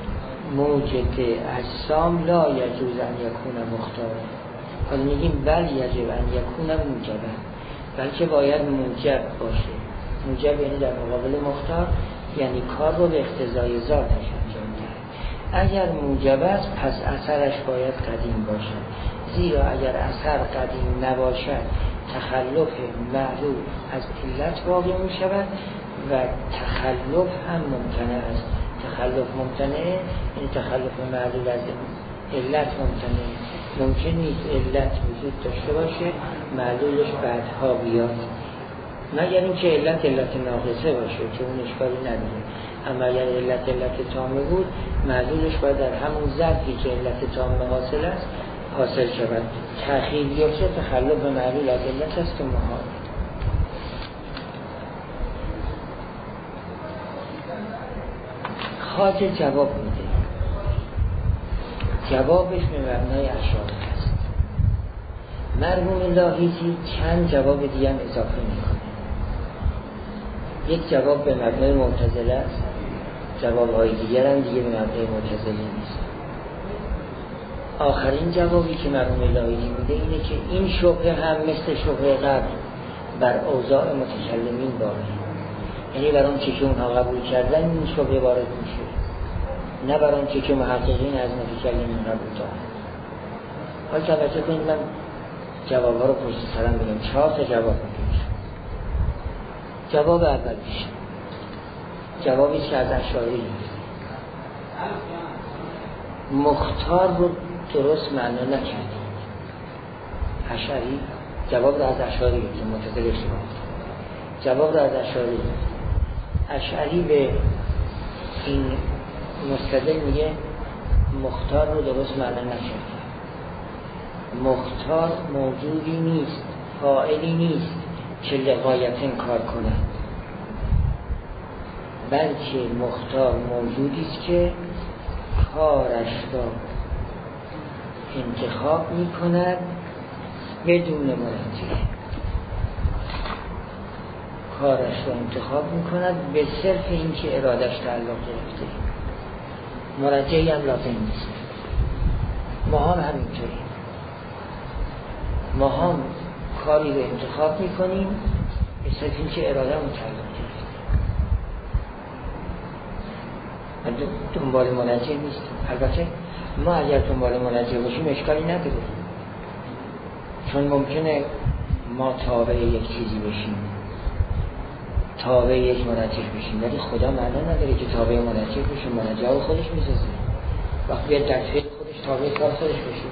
موجد اجسام لا یجوز ان یکون مختار. حالا میگیم بل یجب ان یکون موجبه، بلکه باید موجب باشه. موجب یعنی در مقابل مختار، یعنی کار رو به اقتضای ذاتش انجام دهد. اگر موجب است پس اثرش باید قدیم باشد، زیرا اگر اثر قدیم نباشد تخلف معلول از علت واقع می شود و تخلف هم ممکنه است. تخلف ممکنه، این تخلف معلول از علت ممکنه. ممکن نیست علت وجود داشته باشه معلولش بعدها بیاد، مگر اینکه علت علت ناقصه باشه که اون اشکالی نداره. اما اگر علت علت تامه بود معلولش باید در همون ظرفی که علت تامه حاصل است حاصل شود. تأخیر بیفته تخلف معلول از علت است و محال. خواجه جواب میده، جوابش به مبنای اشاره است. مرحوم لاحیزی چند جواب دیگه هم اضافه میکنه. یک جواب به مبنای معتزله است، جواب های دیگر هم دیگه به مبنای معتزله نیست. آخرین جوابی که مرحوم لاحیزی میده اینه که این شبهه هم مثل شبهه قبل بر اوضاع متکلمین باقی، یعنی بر اون چی که اونها قبول کردن این شبهه وارد میشه، نه بر اون چی که محققین از متکلمین قبول دارن. حالا توجه کنید، من جواب ها رو پشت سرم بگم. چهار تا جواب میگیم. جواب اول میشه جوابی که از اشعری مختار رو درست معنا نکردید. اشعری جواب رو از اشعری که معتزله اشتباه جواب رو از اشعری اشعری به این مستدل میگه مختار رو درست معنا نکردید. مختار موجودی نیست، فاعلی نیست که لغایتن کار کند، بلکه مختار موجودی است که کارش را انتخاب می کند بدون مرجع. کارش را انتخاب می کند به صرف این که ارادش تعلق گرفته، مرجعی هم لازم نیست. ما هم همینطوری، ما هم کاری رو انتخاب می کنیم به صرف این که اراده هم تعلق گرفته، دنبال مرجع نیستیم. البته ما اگر دنبال مرجع باشیم اشکالی نداره، چون ممکنه ما تابع یک چیزی بشیم، تابع یک مرجع بشیم، ولی خدا معنی نداره که تابع مرجع بشیم. مرجع رو خودش میسازه، وقتی بیاد در فعل خودش تابع کار خودش بشیم.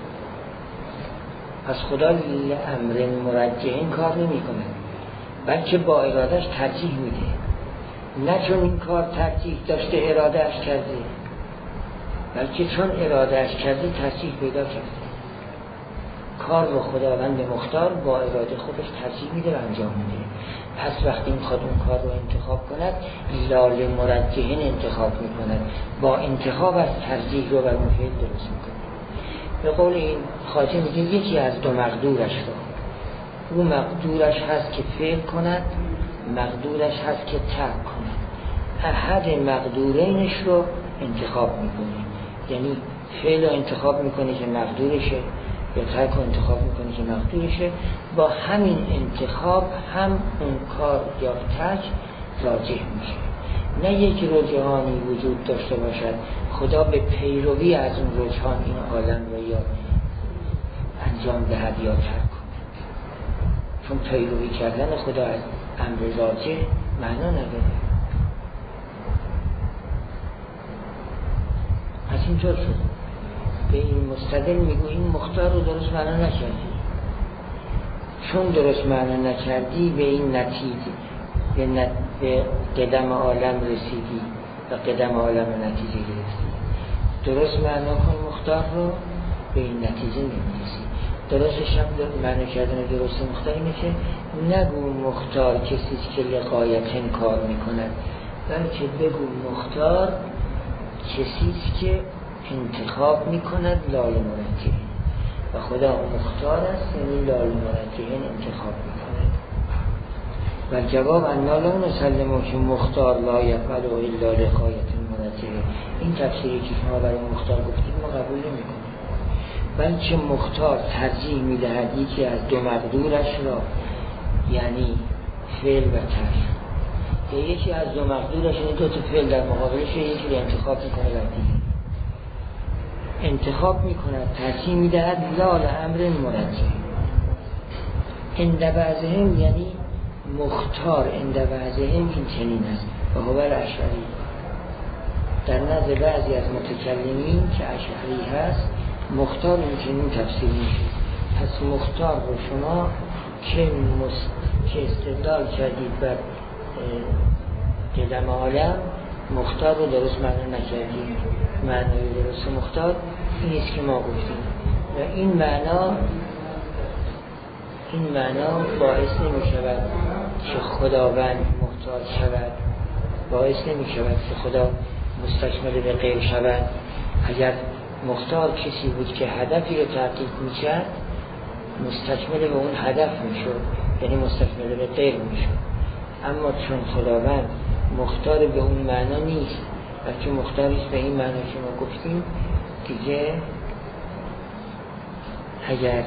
پس خدا امر مرجع این کار نمی کنه، بلکه با ارادهش ترجیح میده، نه چون این کار ترجیح داشته ارادهش کرده، بلکه چون ارادهش کرده ترجیح پیدا کرده. کار رو خداوند مختار با اراده خودش ترجیح میده و انجام میده. پس وقتی میخواد اون کار رو انتخاب کند لال مرجحین انتخاب میکند، با انتخاب از ترجیح رو بر مفعول درست میکنه. به قول این خواجه میگه یکی از دو مقدورش رو، او مقدورش هست که فعل کند، مقدورش هست که ترک کند. احد مقدورینش رو انتخاب میکنه، یعنی فعل رو انتخاب میکنه که مقدورشه، یا ترک رو انتخاب میکنه که مقدورشه. با همین انتخاب هم اون کار یا ترک راجح میشه. نه یک رجحانی وجود داشته باشد خدا به پیروی از اون رجحان این عالم رو یا انجام دهد یا ترک کند، چون پیروی کردن خدا از امر راجح معنا نداره. پس اینطور شد. به این مستدل میگوییم مختار رو درست معنا نکردی، چون درست معنا نکردی به این نتیجه به, نت... به قدم عالم رسیدی و قدم عالم نتیجه گرفتی. درست معنا کن مختار رو، به این نتیجه نمیرسی. درستش هم معنا کردن درست مختار اینه که نگو مختار کسیست که لغایتن کار میکند، بلکه بگو مختار کسیست که انتخاب میکند لال مرجحین، و خدا مختار است یعنی لال مرجحین انتخاب میکند. و جواب انا لا نسلمو که مختار لا یفعل الا لغایت مرجحین، این تفسیری که شما برای مختار گفتید ما قبول نمی کنیم، بلکه مختار ترجیح می دهد یکی از دو مقدورش را، یعنی فعل و ترک، یا یکی از دو مقدورش، یعنی دو تا فعل در مقابلش، یکی را انتخاب می کنه و دیگه انتخاب می کند، ترجیح می دهد لال امر مرجح. عند بعضهم یعنی مختار عند بعضهم این چنین است و هو الاشعری. در نزد بعضی از متکلمین که اشعری هست مختار این چنین تفسیر میشه. پس مختار رو شما که, مست... که استدلال کردید بر قدم عالم، مختار رو درست معنا نکردید. معنای درست مختار این است که ما گفتیم و این معنا این معنا باعث نمی شود که خداوند محتاج شود، باعث نمی شود که خدا مستشمل به غیر شود. اگر مختار کسی بود که هدفی رو تحقیق می کرد، مستشمل به اون هدف می شد، یعنی مستشمل به غیر می شد. اما چون خداوند مختار به اون معنا نیست، بلکه مختاریست به این معنا که ما گفتیم، دیگه اگر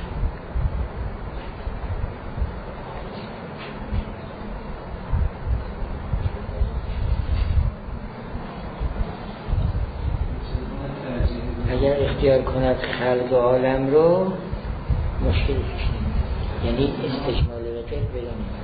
اگر اختیار کند خلق عالم رو مشکلی پیش نمیاد، یعنی استشمال به غیر پیدا نمیاد.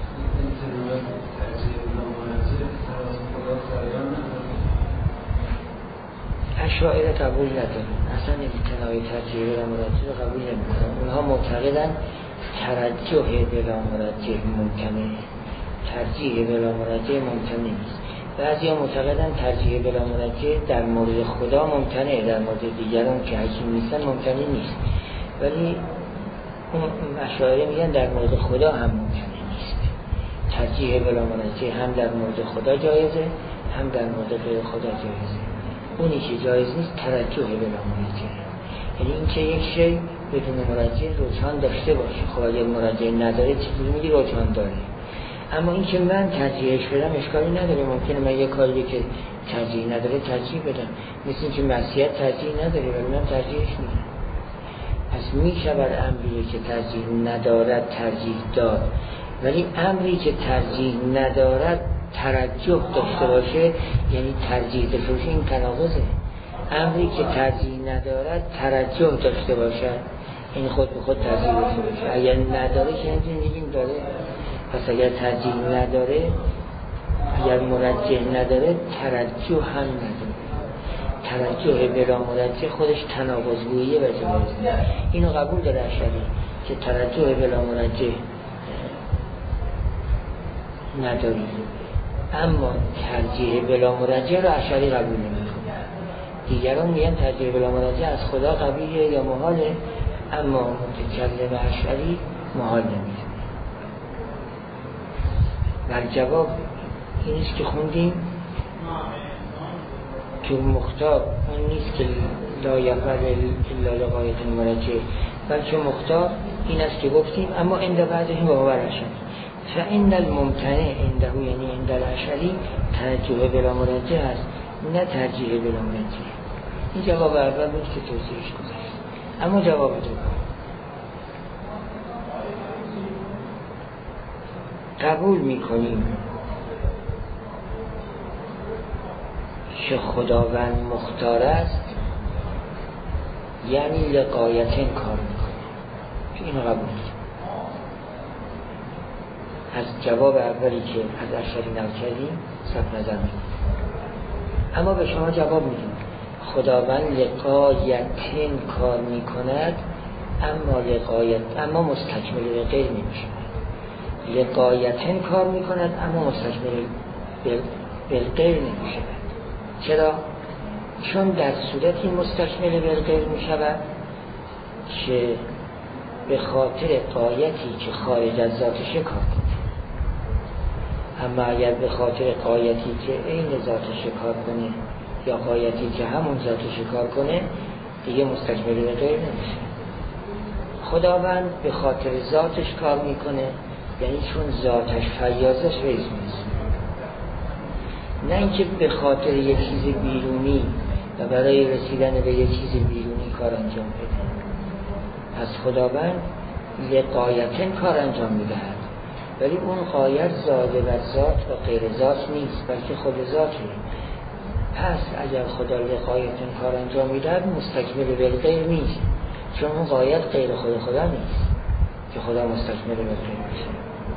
اشاعره قبول ندارن، اصلا امتناعی ترجیح بلا مرجح رو قبول نمیکنن. اونها معتقدن ترجیح بلا مرجح ممکنه، ترجیح بلا مرجح ممکنه نیست. بعضی ها معتقدن ترجیح بلا مرجح در مورد خدا ممکنه، در مورد دیگران که حکیم نیستن ممکنه نیست. ولی اون اشاعره میگن در مورد خدا هم ممکنه نیست. ترجیح بلا مرجح هم در مورد خدا جایزه، هم در مورد غیر خدا جایزه. اونی که جایز نیست ترجیح بلا مرجح، یعنی این که یک شی بدون مرجح رجحان داشته باشه. خب اگر مرجح نداره چیزی میگی رجحان داره. اما این که من ترجیحش بدم اشکالی نداره. ممکنه من یک کاری که ترجیح نداره ترجیح بدم، مثل این که معصیت ترجیح نداره ولی من ترجیحش میدم. پس میشود امری که ترجیح ندارد ترجیح داد، ولی امری که ترجیح ندارد ترجح داشته باشه، یعنی ترجیح داشته باشه، این تناقضه. امری که ترجیح ندارد ترجح داشته باشد، این خود به خود ترجیح داشته باشه. اگر نداره که همچنین میگیم داره. پس اگر ترجیح نداره، اگر مرجح نداره، ترجح هم نداره. ترجح بلا مرجح خودش تناقض‌گوییه و جایزه. اینو قبول داره اشعری که ترجح بلا مرجح نداری، اما ترجیح بلا مرجح رو اشعری قبول نمی‌کنه. دیگران میگن ترجیح بلا مرجح از خدا قبیحه یا محاله، اما متکلم اشعری محال نمی‌دونه. و جواب این است که خوندیم که مختار اون نیست که لا یفعل الا لغایت مرجح، بلکه مختار این است که گفتیم اما عند بعضهم و هو الاشعری. فإن الممتنع عنده یعنی عند الاشعری ترجیح بلا مرجح است، نه ترجیح بلا مرجح. این جواب اول بود که توضیحش گذاشت. اما جواب دوم، قبول میکنیم که خداوند مختار است، یعنی لغایتن کار میکنه، که اینو قبول کنیم. از جواب اولی که از اشعری نقل کردیم صرف نظر میکنیم. اما به شما جواب میدیم خداوند لغایتن کار میکند، اما لغایت اما مستکمل به غیر نمیشه. لغایتن کار میکند اما مستکمل به غیر نمیشه. چرا؟ چون در صورتی مستکمل به غیر میشود که به خاطر غایتی که خارج از ذاتش کار کنه. اما اگر به خاطر غایتی که عین ذاتش کار کنه یا غایتی که همون ذاتش کار کنه، دیگه مستکمل به غیر نمیشه. خداوند به خاطر ذاتش کار میکنه، یعنی چون ذاتش فیاضش ریز نیست. نه اینکه به خاطر یک چیز بیرونی و برای رسیدن به یک چیز بیرونی کار انجام بده. از خداوند لقایتن کار انجام میدهد، ولی اون غایت زاده و ذات و غیر ذات نیست، بلکه خود ذاته. پس اگر خدا لقایتن کار انجام میدهد مستکمل بالغیر نیست، چون اون غایت غیر خود خدا نیست که خدا مستکمل بالغیر میشه.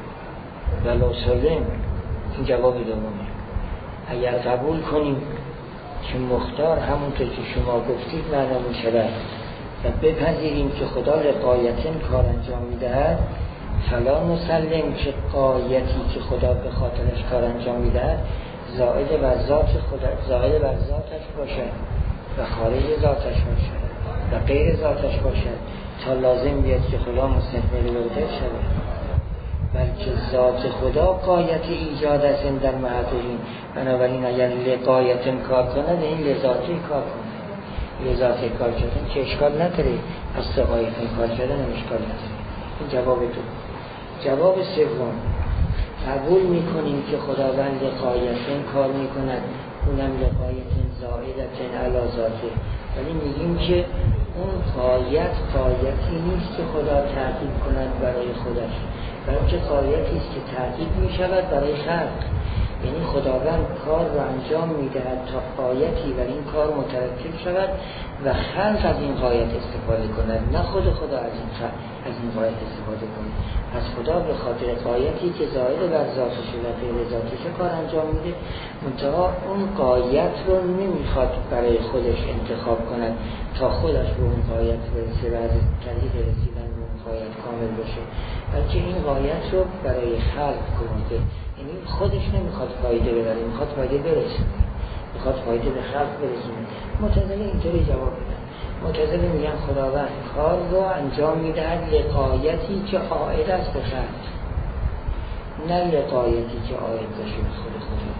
ولو سلم، این جواب دومه. اگر قبول کنیم که مختار همونطور که شما گفتید معنی شود و بپذیریم که خدا لقایتن کار انجام میدهد، فلا مسلم که قایتی که خدا به خاطرش کار انجام میدهد زائد بر ذات خدا، زائد بر ذاتش باشد و خارج ذاتش باشد و غیر ذاتش باشد تا لازم بیاد که خدا مستکمل بالغیر شود، بلکه ذات خدا قایت ایجاد است در محضرین. بنابراین اگر لقایتن کار کنه این لذاتی کار کنه، لذاتی کار کردن که اشکال نداره، از سقایتن کار کردن هم اشکال نداره. این جواب تو. جواب سوم، قبول میکنیم که خداوند لقایتن کار میکند، اونم لقایتن زائدتن علی ذاته، ولی میگیم که اون قایت قایتی نیست که خدا تعقیب کند برای خودش، بلکه قایتی است که تعقیب میشود برای خلق. یعنی خداوند کار رو انجام میدهد تا قایتی بر این کار مترتب شود و خلق از این قایت استفاده کند، نه خود خدا از این از این قایت استفاده کند. پس خدا به خاطر قایتی که زائد بر ذاتش و غیر ذاتش کار انجام میده، منتها اون قایت رو نمیخواد برای خودش انتخاب کند تا خودش به اون قایت برسه و از طریق رسیدن به اون قایت کامل بشه، بلکه این قایت رو برای خلق کنده. یعنی خودش نمیخواد فایده ببره، میخواد فایده برسونه، میخواد فایده به خلق برسونه. معتزله اینطوری جواب میدن. معتزله میگن خداوند کار رو انجام میدهد لقایتی که عائد است به خلق، نه لقایتی که عائد باشه به خود خدا.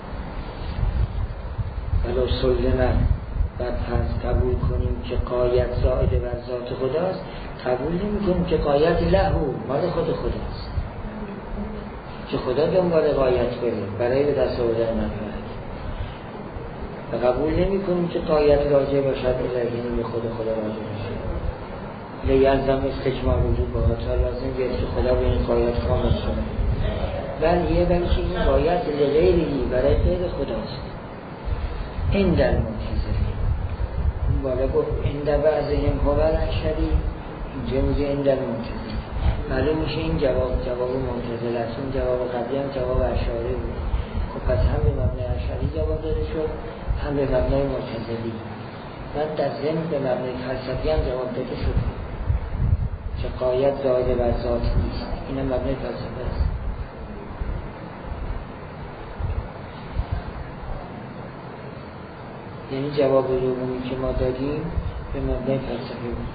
ولو سلم، بعد پس قبول کنیم که قایت زائد بر ذات خداست، قبول نمی‌کنیم که قایت لهو مال خود خداست، که خدا دنبال قایت بره برای به دست آوردن منفعت، و قبول نمی‌کنیم که قایت راجع باشد الهی به خود خدا راجع باشه. لیلزم استکمال وجود با تا لازم بیاد که خدا به این قایت کامل کنه، ولی یه بلکه این قایت لغیری برای غیر خداست. این در معتزله این بالا گفت این در بعضهم هو الاشعری، اینجا میگه این در معتزله. معلوم میشه این جواب جواب معتزله است، اون جواب قبلی هم جواب اشعری بود. خب پس هم به مبنای اشعری جواب داده شد، هم به مبنای معتزلی، بعد در ضمن به مبنای فلسفی هم جواب داده شد که قایت زائد بر ذات نیست. این هم مبنای فلسفه است. یعنی جواب دومی که ما دادیم به مبنای فلسفی بود.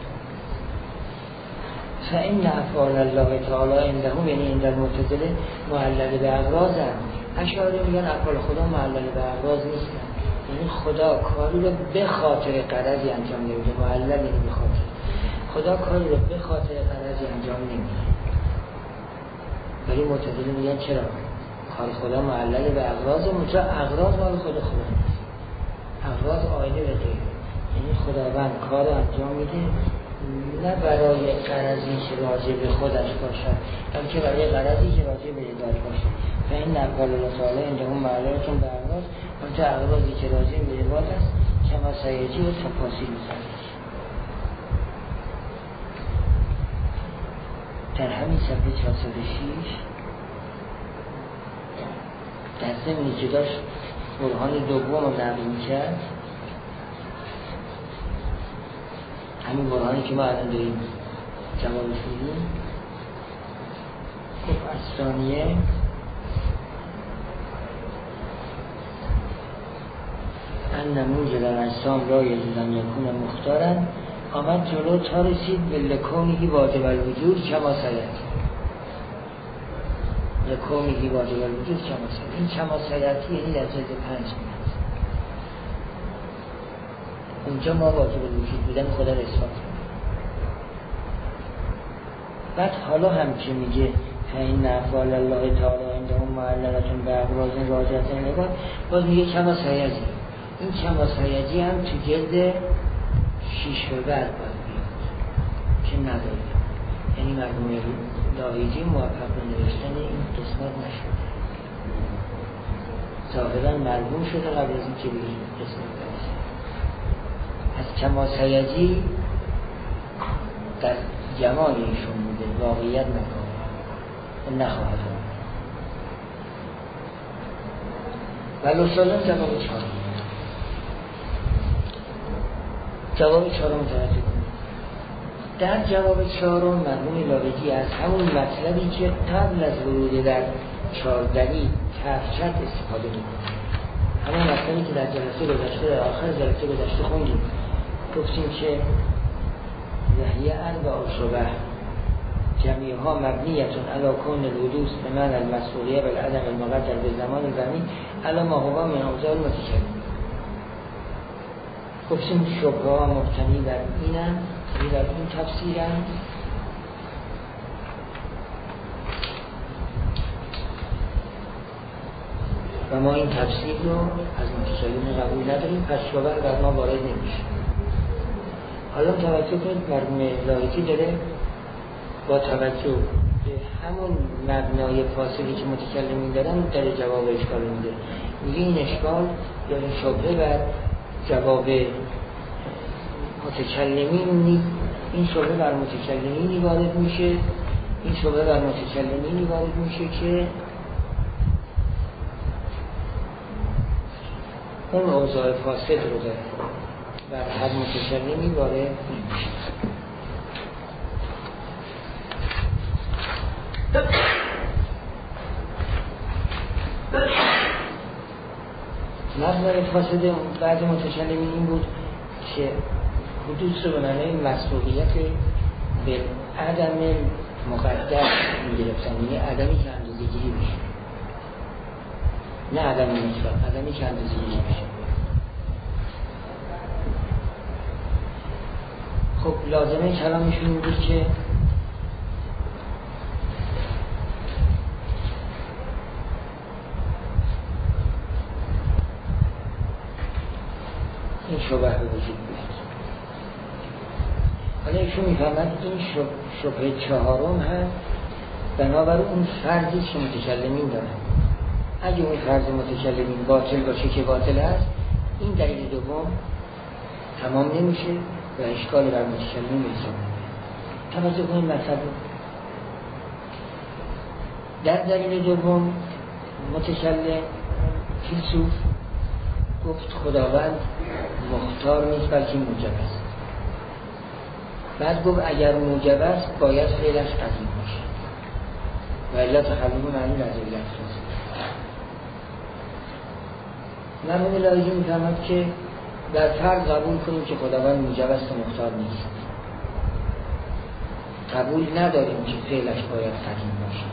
فإن افعال الله تعالی عندهم، یعنی عند المعتزله، معلل به اغراض هست. اشاعره میگن افعال خدا معلل به اغراض نیستن، یعنی خدا کاری رو به خاطر غرضی انجام نمیده. معلل یعنی به خاطر، خدا کاری رو به خاطر غرضی انجام نمیده. ولی معتزله میگن چرا؟ کار خدا معلل به اغراض، مجا اغراض مال خود خدا نیست، اغراض آینه به غیره. یعنی خداوند کار رو انجام میده نه برای غرضی که راجع به خودش باشد، بلکه برای غرضی که راجع به عباد باشد. و این نقال الله تعالی عندهم معلولتون به اغراض، منتها اغراضی که راجع به عباد است کما سیجی و تفاصیل می‌کنه. در همین صفحه چهارصد و شش در ضمنی که داشت برهان دوم رو نقل می‌کرد، همین برهانی که ما الان داریم جوابش میدیم، خب از ثانیه ان نموذج الاجسام را یزیدن یکون مختارن، آمد جلو تا رسید به لکونی واجب الوجود کما سید. لکونی واجب الوجود کما سید، این کما سیدی یعنی در جلد پنج میاد. اونجا ما واجب الوجود بودن خدا را اثبات کنیم. بعد حالا هم که میگه این افعال الله تعالی عندهم معلقتون به ابراز راجعت نگاه، باز میگه کما سیجی. این کما سیجی هم تو جلد شیش و بعد باید بیاد که نداره، یعنی مرحوم لاهیجی موفق به نوشتن این قسمت نشده، ظاهرا مرحوم شده قبل از این که به این قسمت برسه. از کما سیجی در جمال ایشون بوده، واقعیت نکنه نخواهد آمد. ولی سالم جواب چهارم جواب چهارم توجه کنید. در جواب چهارم مرحوم لاهیجی از همون مطلبی که قبل از ورود در چهاردنی تفچت استفاده میکنه، همون مطلبی که در جلسه گذشته در آخر جلسه گذشته خوندیم، گفتیم که وحیه اربع شبه جمیعها مبنیتون علی کون الحدوث به معنی المسئولیه بالعدم المقدر به زمان زمین علی ما هو من اوضاع المتکلم. گفتیم شبه ها مبتنی در اینن، در این تفسیرن، و ما این تفسیر رو از متکلم قبول نداریم، پس شبه بر ما وارد نمیشه. حالا توجه کنید مرحوم لاهیجی داره با توجه به همون مبنای فاصلی که متکلمین دارن در جواب اشکال میده. میگه این اشکال یا این شبهه بر جواب متکلمین، این شبهه بر متکلمینی وارد میشه، این شبهه بر متکلمینی وارد میشه که اون اوضاع فاسد رو داره و هر متکلمی وارد نمیشه. مبنای فاسد بعضی متکلمین این بود که حدوث رو به معنی مسئولیت به عدم مقدر میگرفتن، یعنی عدمی که اندازه گیری بشه، نه عدم مطلق، عدمی که اندازه گیری بشه. خب لازمه کلامشون این بود که این شبه به وجود بیاد. حالا ایشون میفهمد این شبه چهارم هست بنابراین اون فرضی که متکلمین دارن، اگه اون فرض متکلمین باطل باشه که باطل هست، این دلیل دوم تمام نمیشه و اشکال بر متکلمین حساب نمیشه. توجه کنید مطلب در دلیل دوم متکلم فیلسوف گفت خداوند مختار نیست بلکه موجب است. بعد گفت اگر موجب است باید فعلش قدیم باشه و الا تخلف معنی رضایت است. مرحوم لاهیجی می‌فرماید که در فرض قبول کنیم که خداوند موجب است و مختار نیست، قبول نداریم که فعلش باید قدیم باشه.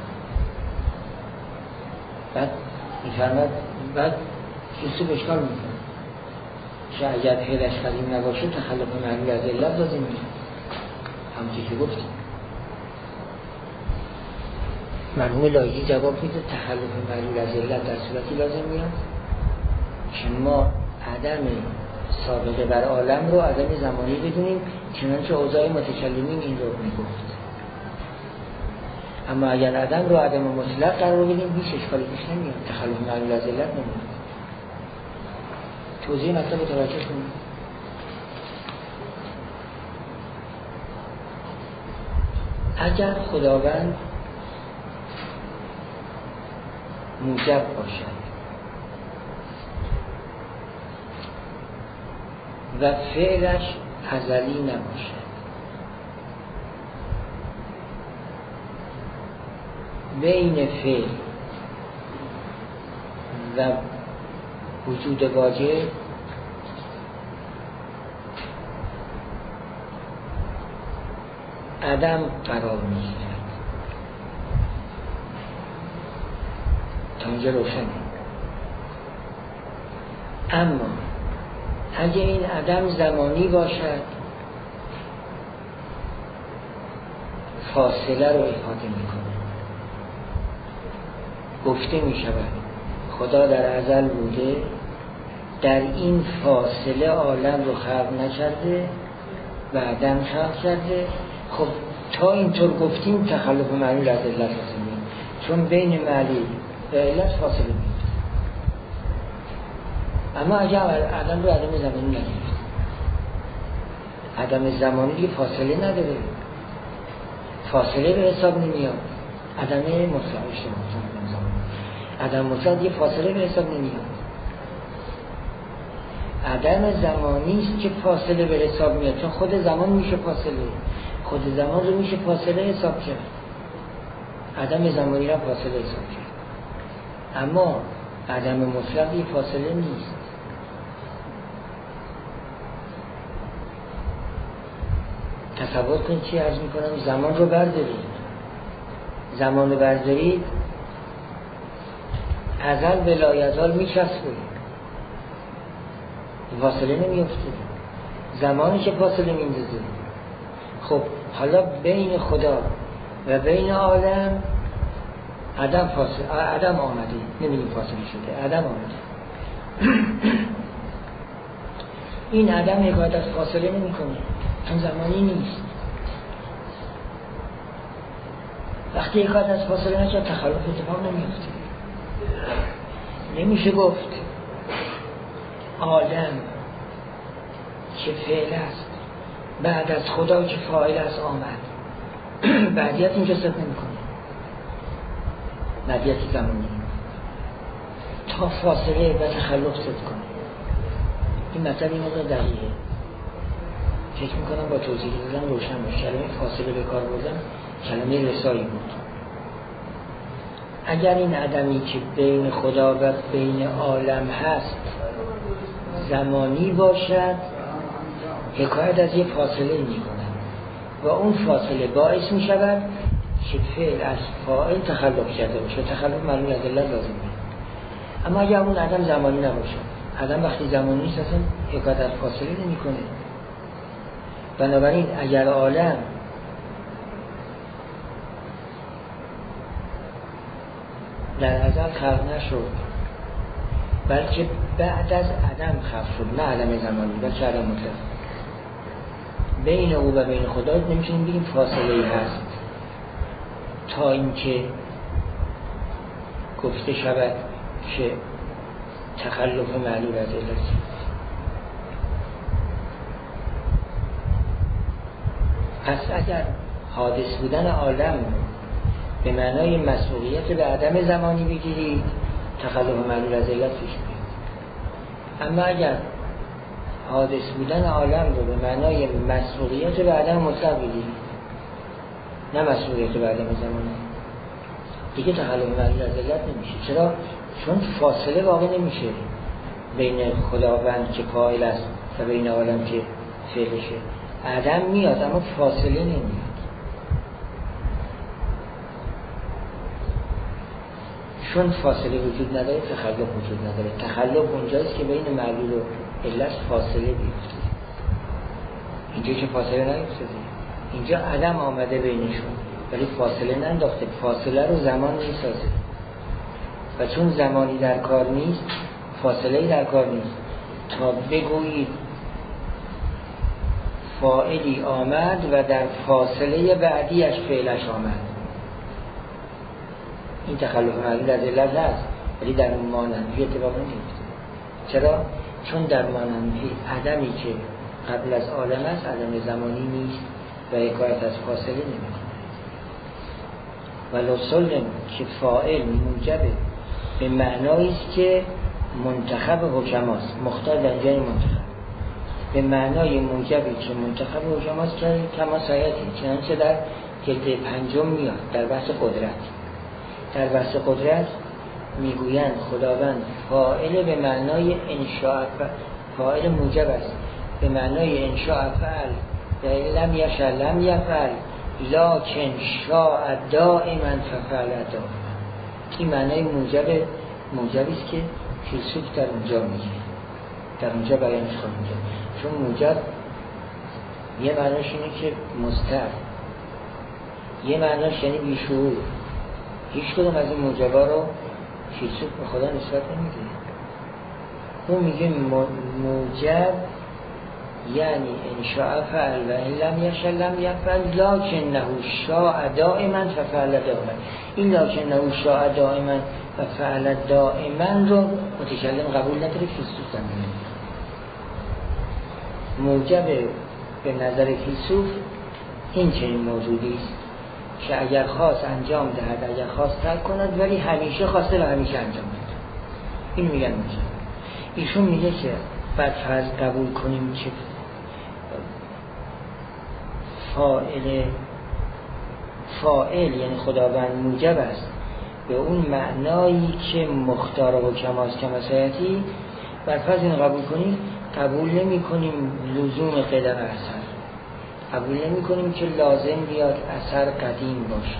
بعد می‌فرماید بعد فیلسوف اشکال میکنه که اگر فعلش قدیم نباشه تخلف معنی از علت لازم میشه، همونطور که گفتیم. مرحوم لاهیجی جواب میده تخلف معنی از علت در صورتی لازم میاد که ما عدم سابقه بر عالم رو عدم زمانی بدونیم، چنانچه اوضاع متکلمین این رو میگفت. اما اگر عدم رو عدم مطلق قرار بدیم هیچ اشکالی پیش نمیاد، تخلف معنی از علت نمیاد. توضیح مطلب رو توجه کنید. اگر خداوند موجب باشد و فعلش ازلی نباشد، بین فعل و وجود واجب عدم قرار میگیرد. تا اینجا روشنه. اما اگه این عدم زمانی باشد فاصله رو احاطه میکنه، گفته می شود خدا در ازل بوده، در این فاصله عالم رو خلق نکرده و عدم خلق کرده. خب تا اینطور گفتیم تخلف معلول از علت لازمه، چون بین معلول و علت فاصله میاد. اما اگر عدم رو عدم زمانی نگیرید، عدم زمانی دیگه فاصله نداره، فاصله به حساب نمیاد. عدم مطلق اشتباه عدم مطلق یه فاصله به حساب نمیاد. عدم زمانی است که فاصله به حساب میاد، چون خود زمان میشه فاصله، خود زمان رو میشه فاصله حساب کرد، عدم زمانی را فاصله حساب کرد. اما عدم مطلق یه فاصله نیست. تصور کنید چی عرض میکنم، زمان رو بردارید، زمان رو بردارید ازل به لایزال میچسبه، فاصله نمیفته، زمانی که فاصله میندازه. خب حالا بین خدا و بین عالم عدم فاصله، عدم آمده، نمیدونیم فاصله شده، عدم آمده. این عدم حکایت از فاصله نمی کنه، چون زمانی نیست. وقتی حکایت از فاصله نکرد تخلف اتفاق نمیفته. نمیشه گفت عالم که فعل است بعد از خدا که فاعل است آمد. بعدیت اینجا ست نمی کنه، بعدیت زمانی تا فاصله و تخلف ست کنه. این مطلب این مقدار دقیقه، فکر میکنم با توضیح دادن روشن باشه. کلمه فاصله به کار بردم کلمه رسایی بود. اگر این عدمی که بین خدا و بین عالم هست زمانی باشد، حکایت از یک فاصله می کنند و اون فاصله باعث می شود که فعل از فاعل تخلف کرده باشه، تخلف معلوم از علت لازمه. اما اگر اون عدم زمانی نباشد، عدم وقتی زمانی نیست اصلا حکایت از فاصله نمی کنه. بنابراین اگر عالم در ازل خلق نشد بلکه بعد از عدم خلق شد، نه عدم زمانی بلکه عدم مطلق، بین او و بین خدا نمیتونیم بگیم فاصله ای هست تا اینکه گفته شود که تخلف معلول از علت. پس اگر حادث بودن عالم به معنای مسئولیت به عدم زمانی بگیرید، تخلف معلول از علت پیش میاد. اما اگر حادث بودن عالم رو به معنای مسئولیت به عدم مطلق بگیرید، نه مسئولیت به عدم زمانی، دیگه تخلف معلول از علت نمیشه. چرا؟ چون فاصله واقع نمیشه بین خداوند که فاعل است و بین عالم که فعلشه. عدم میاد اما فاصله نمیاد. چون فاصله وجود نداره تخلف وجود نداره. تخلف اونجاست که بین معلول و علت فاصله بیفته. اینجا که فاصله نیفتاده، اینجا عدم آمده بینشون ولی فاصله ننداخته. فاصله رو زمان میسازه و چون زمانی در کار نیست فاصله در کار نیست. تا بگویید فاعلی آمد و در فاصله بعدیش فعلش آمد، این تخلف معلول از علت هست ولی در مانندی اتفاق نمیفته. چرا؟ چون در مانندی عدمی که قبل از عالم است عدم زمانی نیست و حکایت از فاصله نمیکنه. ولو سلم که فاعل موجب به معنایی است که منتخب حکماست، مختار در جای منتخب، به معنای موجبی که منتخب حکماست که کما سایتی، چنانچه در جلد پنجم میاد در بحث قدرت. در بحث قدرت میگویند خداوند فاعل به معنای انشاء، فاعل موجب است به معنای انشاء فعل و لم یشاء لم یفعل لکن شاء دائما ففعل دائما. این معنای موجب موجبی است که فیلسوف در اونجا میگه، در اونجا بیانش خواهد میگه. چون موجب یه معناش اینه که مستر، یه معناش یعنی بیشعور. هیچ کدوم از این موجبا رو فیلسوف به خدا نسبت نمیده. اون میگه موجب یعنی انشاء فعل و این لم یشاء لم یفعل لکنه شاء دائما ففعل دائما. این لکنه شاء دائما و فعل دائما رو متکلم قبول نداره، فیلسوف هم نمیده. موجب به نظر فیلسوف این چنین موجودی است که اگر خواست انجام دهد، اگر خواست ترک کند، ولی همیشه خواسته و همیشه انجام دهد. این میگن موجب. ایشون میگه که بعد فرض قبول کنیم که فاعل فاعل یعنی خداوند موجب است به اون معنایی که مختار و کماست کماسایتی، بر فرض این قبول کنیم، قبول نمی کنیم لزوم قدم اثر، قبول نمی کنیم که لازم بیاد اثر قدیم باشه.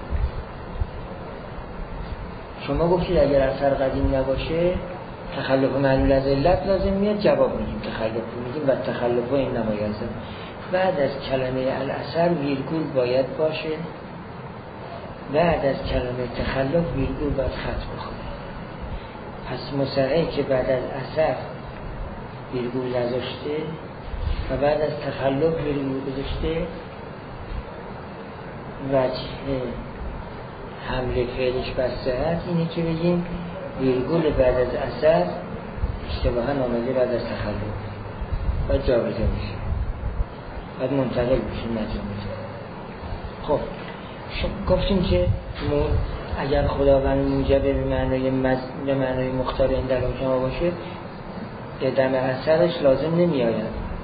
شما گفتید اگر اثر قدیم نباشه تخلف معلول از علت لازم میاد، جواب میدیم تخلف میدیم و تخلف این نمایزه. بعد از کلمه الاثر ویرگول باید باشه، بعد از کلمه تخلف ویرگول باید خط بخوره. پس مصرعه که بعد از اثر ویرگول نذاشته و بعد از تخلف ویرگول گذاشته، وجه حمله فعلش بر صحت اینه که بگیم ویرگول بعد از اثر اشتباها آمده بعد از تخلف و جابجا میشه، بعد منتقل میشه نجامه. خب گفتیم که اگر خداوند موجب به معنای مز... به معنای مختار این در حکما باشه، قدم اثرش لازم نمیآید،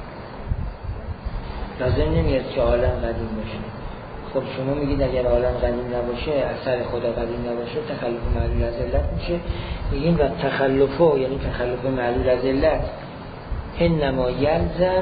لازم نمیاد که عالم قدیم باشه. خب شما میگید اگر عالم قدیم نباشه، اثر خدا قدیم نباشه، تخلف معلول از علت میشه. میگیم و تخلفه یعنی تخلف معلول از علت انما یلزم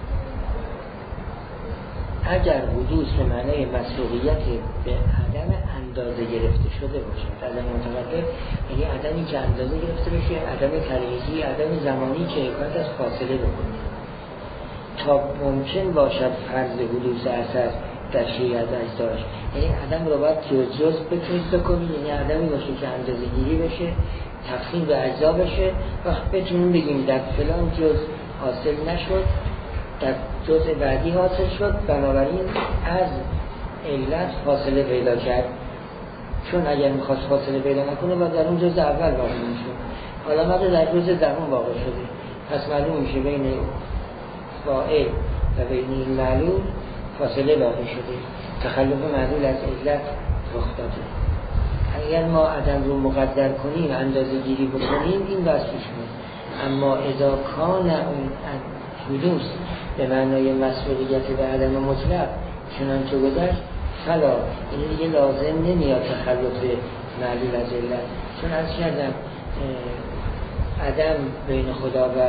اگر حدوث به معنای مسبوقیت به عدم اندازه گرفته شده باشد. عدم متقدر یعنی عدمی که اندازه گرفته بشه، عدم تریزی، عدم زمانی که حکایت از فاصله بکنه تا ممکن باشد فرض حدوث اثر در شیء از اجزاش. یعنی عدم رو باید جز جز بتونید بکنید، یعنی عدمی باشه که اندازه گیری بشه، تقسیم به اجزا بشه، وقت بتونیم بگیم در فلان جز حاصل نشد، در جزء بعدی حاصل شد، بنابراین از علت فاصله پیدا کرد. چون اگر میخواست فاصله پیدا نکنه و در اون جزء اول واقع میشد، حالا ماده در جزء دهم واقع شده، پس معلوم میشه بین فاعل و بین این معلول فاصله واقع شده، تخلف معلول از علت رخ داده. اگر ما عدم رو مقدر کنیم، اندازه گیری بکنیم، این بس پیش میاد. اما اذا کان اون حدوث به معنای مسئولیت به عدم مطلق چنانچه گذشت فلا، این دیگه لازم نمیاد تخلف معلول از علت. چون از کردم عدم بین خدا و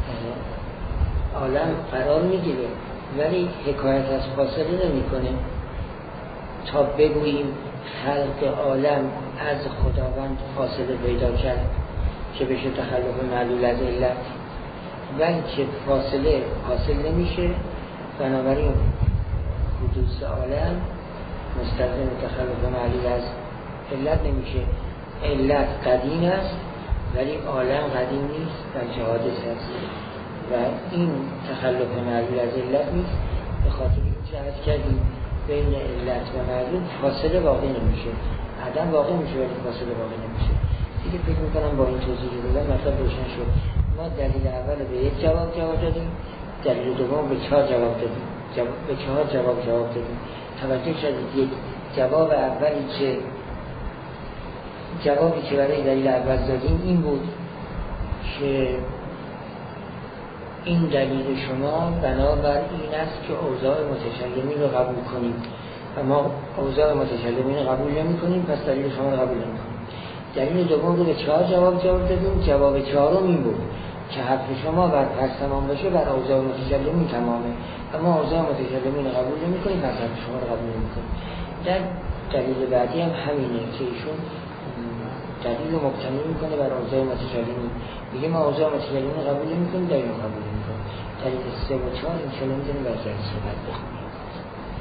عالم قرار میگیره، ولی حکایت از فاصله نمی کنه تا بگوییم خلق عالم از خداوند فاصله پیدا کرد که بشه تخلف معلول از علت، ولی که فاصله حاصل نمیشه، بنابراین حدوث عالم مستلزم تخلف معلول از علت نمیشه. علت قدیم است ولی عالم قدیم نیست، بلکه حادث است و این تخلف معلول از علت نیست. به خاطر اینکه عرض کردیم بین علت و معلول فاصله واقع نمیشه، عدم واقع میشه ولی فاصله واقع نمیشه. دیگه فکر میکنم با این توضیح دادن مطلب روشن شد. ما دلیل اول به یک جواب جواب دادیم، دلیل دوم به چهار جواب دادیم، جواب به چهار جواب جواب دادیم. توجه شدید یک جواب اولی که جوابی که برای دلیل اول دادیم این بود که این دلیل شما بنابر این است که اوضاع متکلمین رو قبول کنیم و ما اوضاع متکلمین رو قبول نمی کنیم، پس دلیل شما رو قبول نمی کنیم. دلیل دوم رو به چهار جواب جواب دادیم. جواب چهارم این بود که حرف شما بر پس تمام باشه بر اوضاع متکلمین تمامه، اما اوضاع متکلمین رو قبول نمی کنیم، پس حرف شما رو قبول نمی کنیم. در دلیل بعدی هم همینه که ایشون دلیل رو مبتنی میکنه بر اوضاع متکلمین، میگه ما اوضاع متکلمین رو قبول نمی کنیم، دلیل رو قبول نمی کنیم. دلیل سه و چهار این چنین می‌ذاریم بر جلسه بعد بخونیم.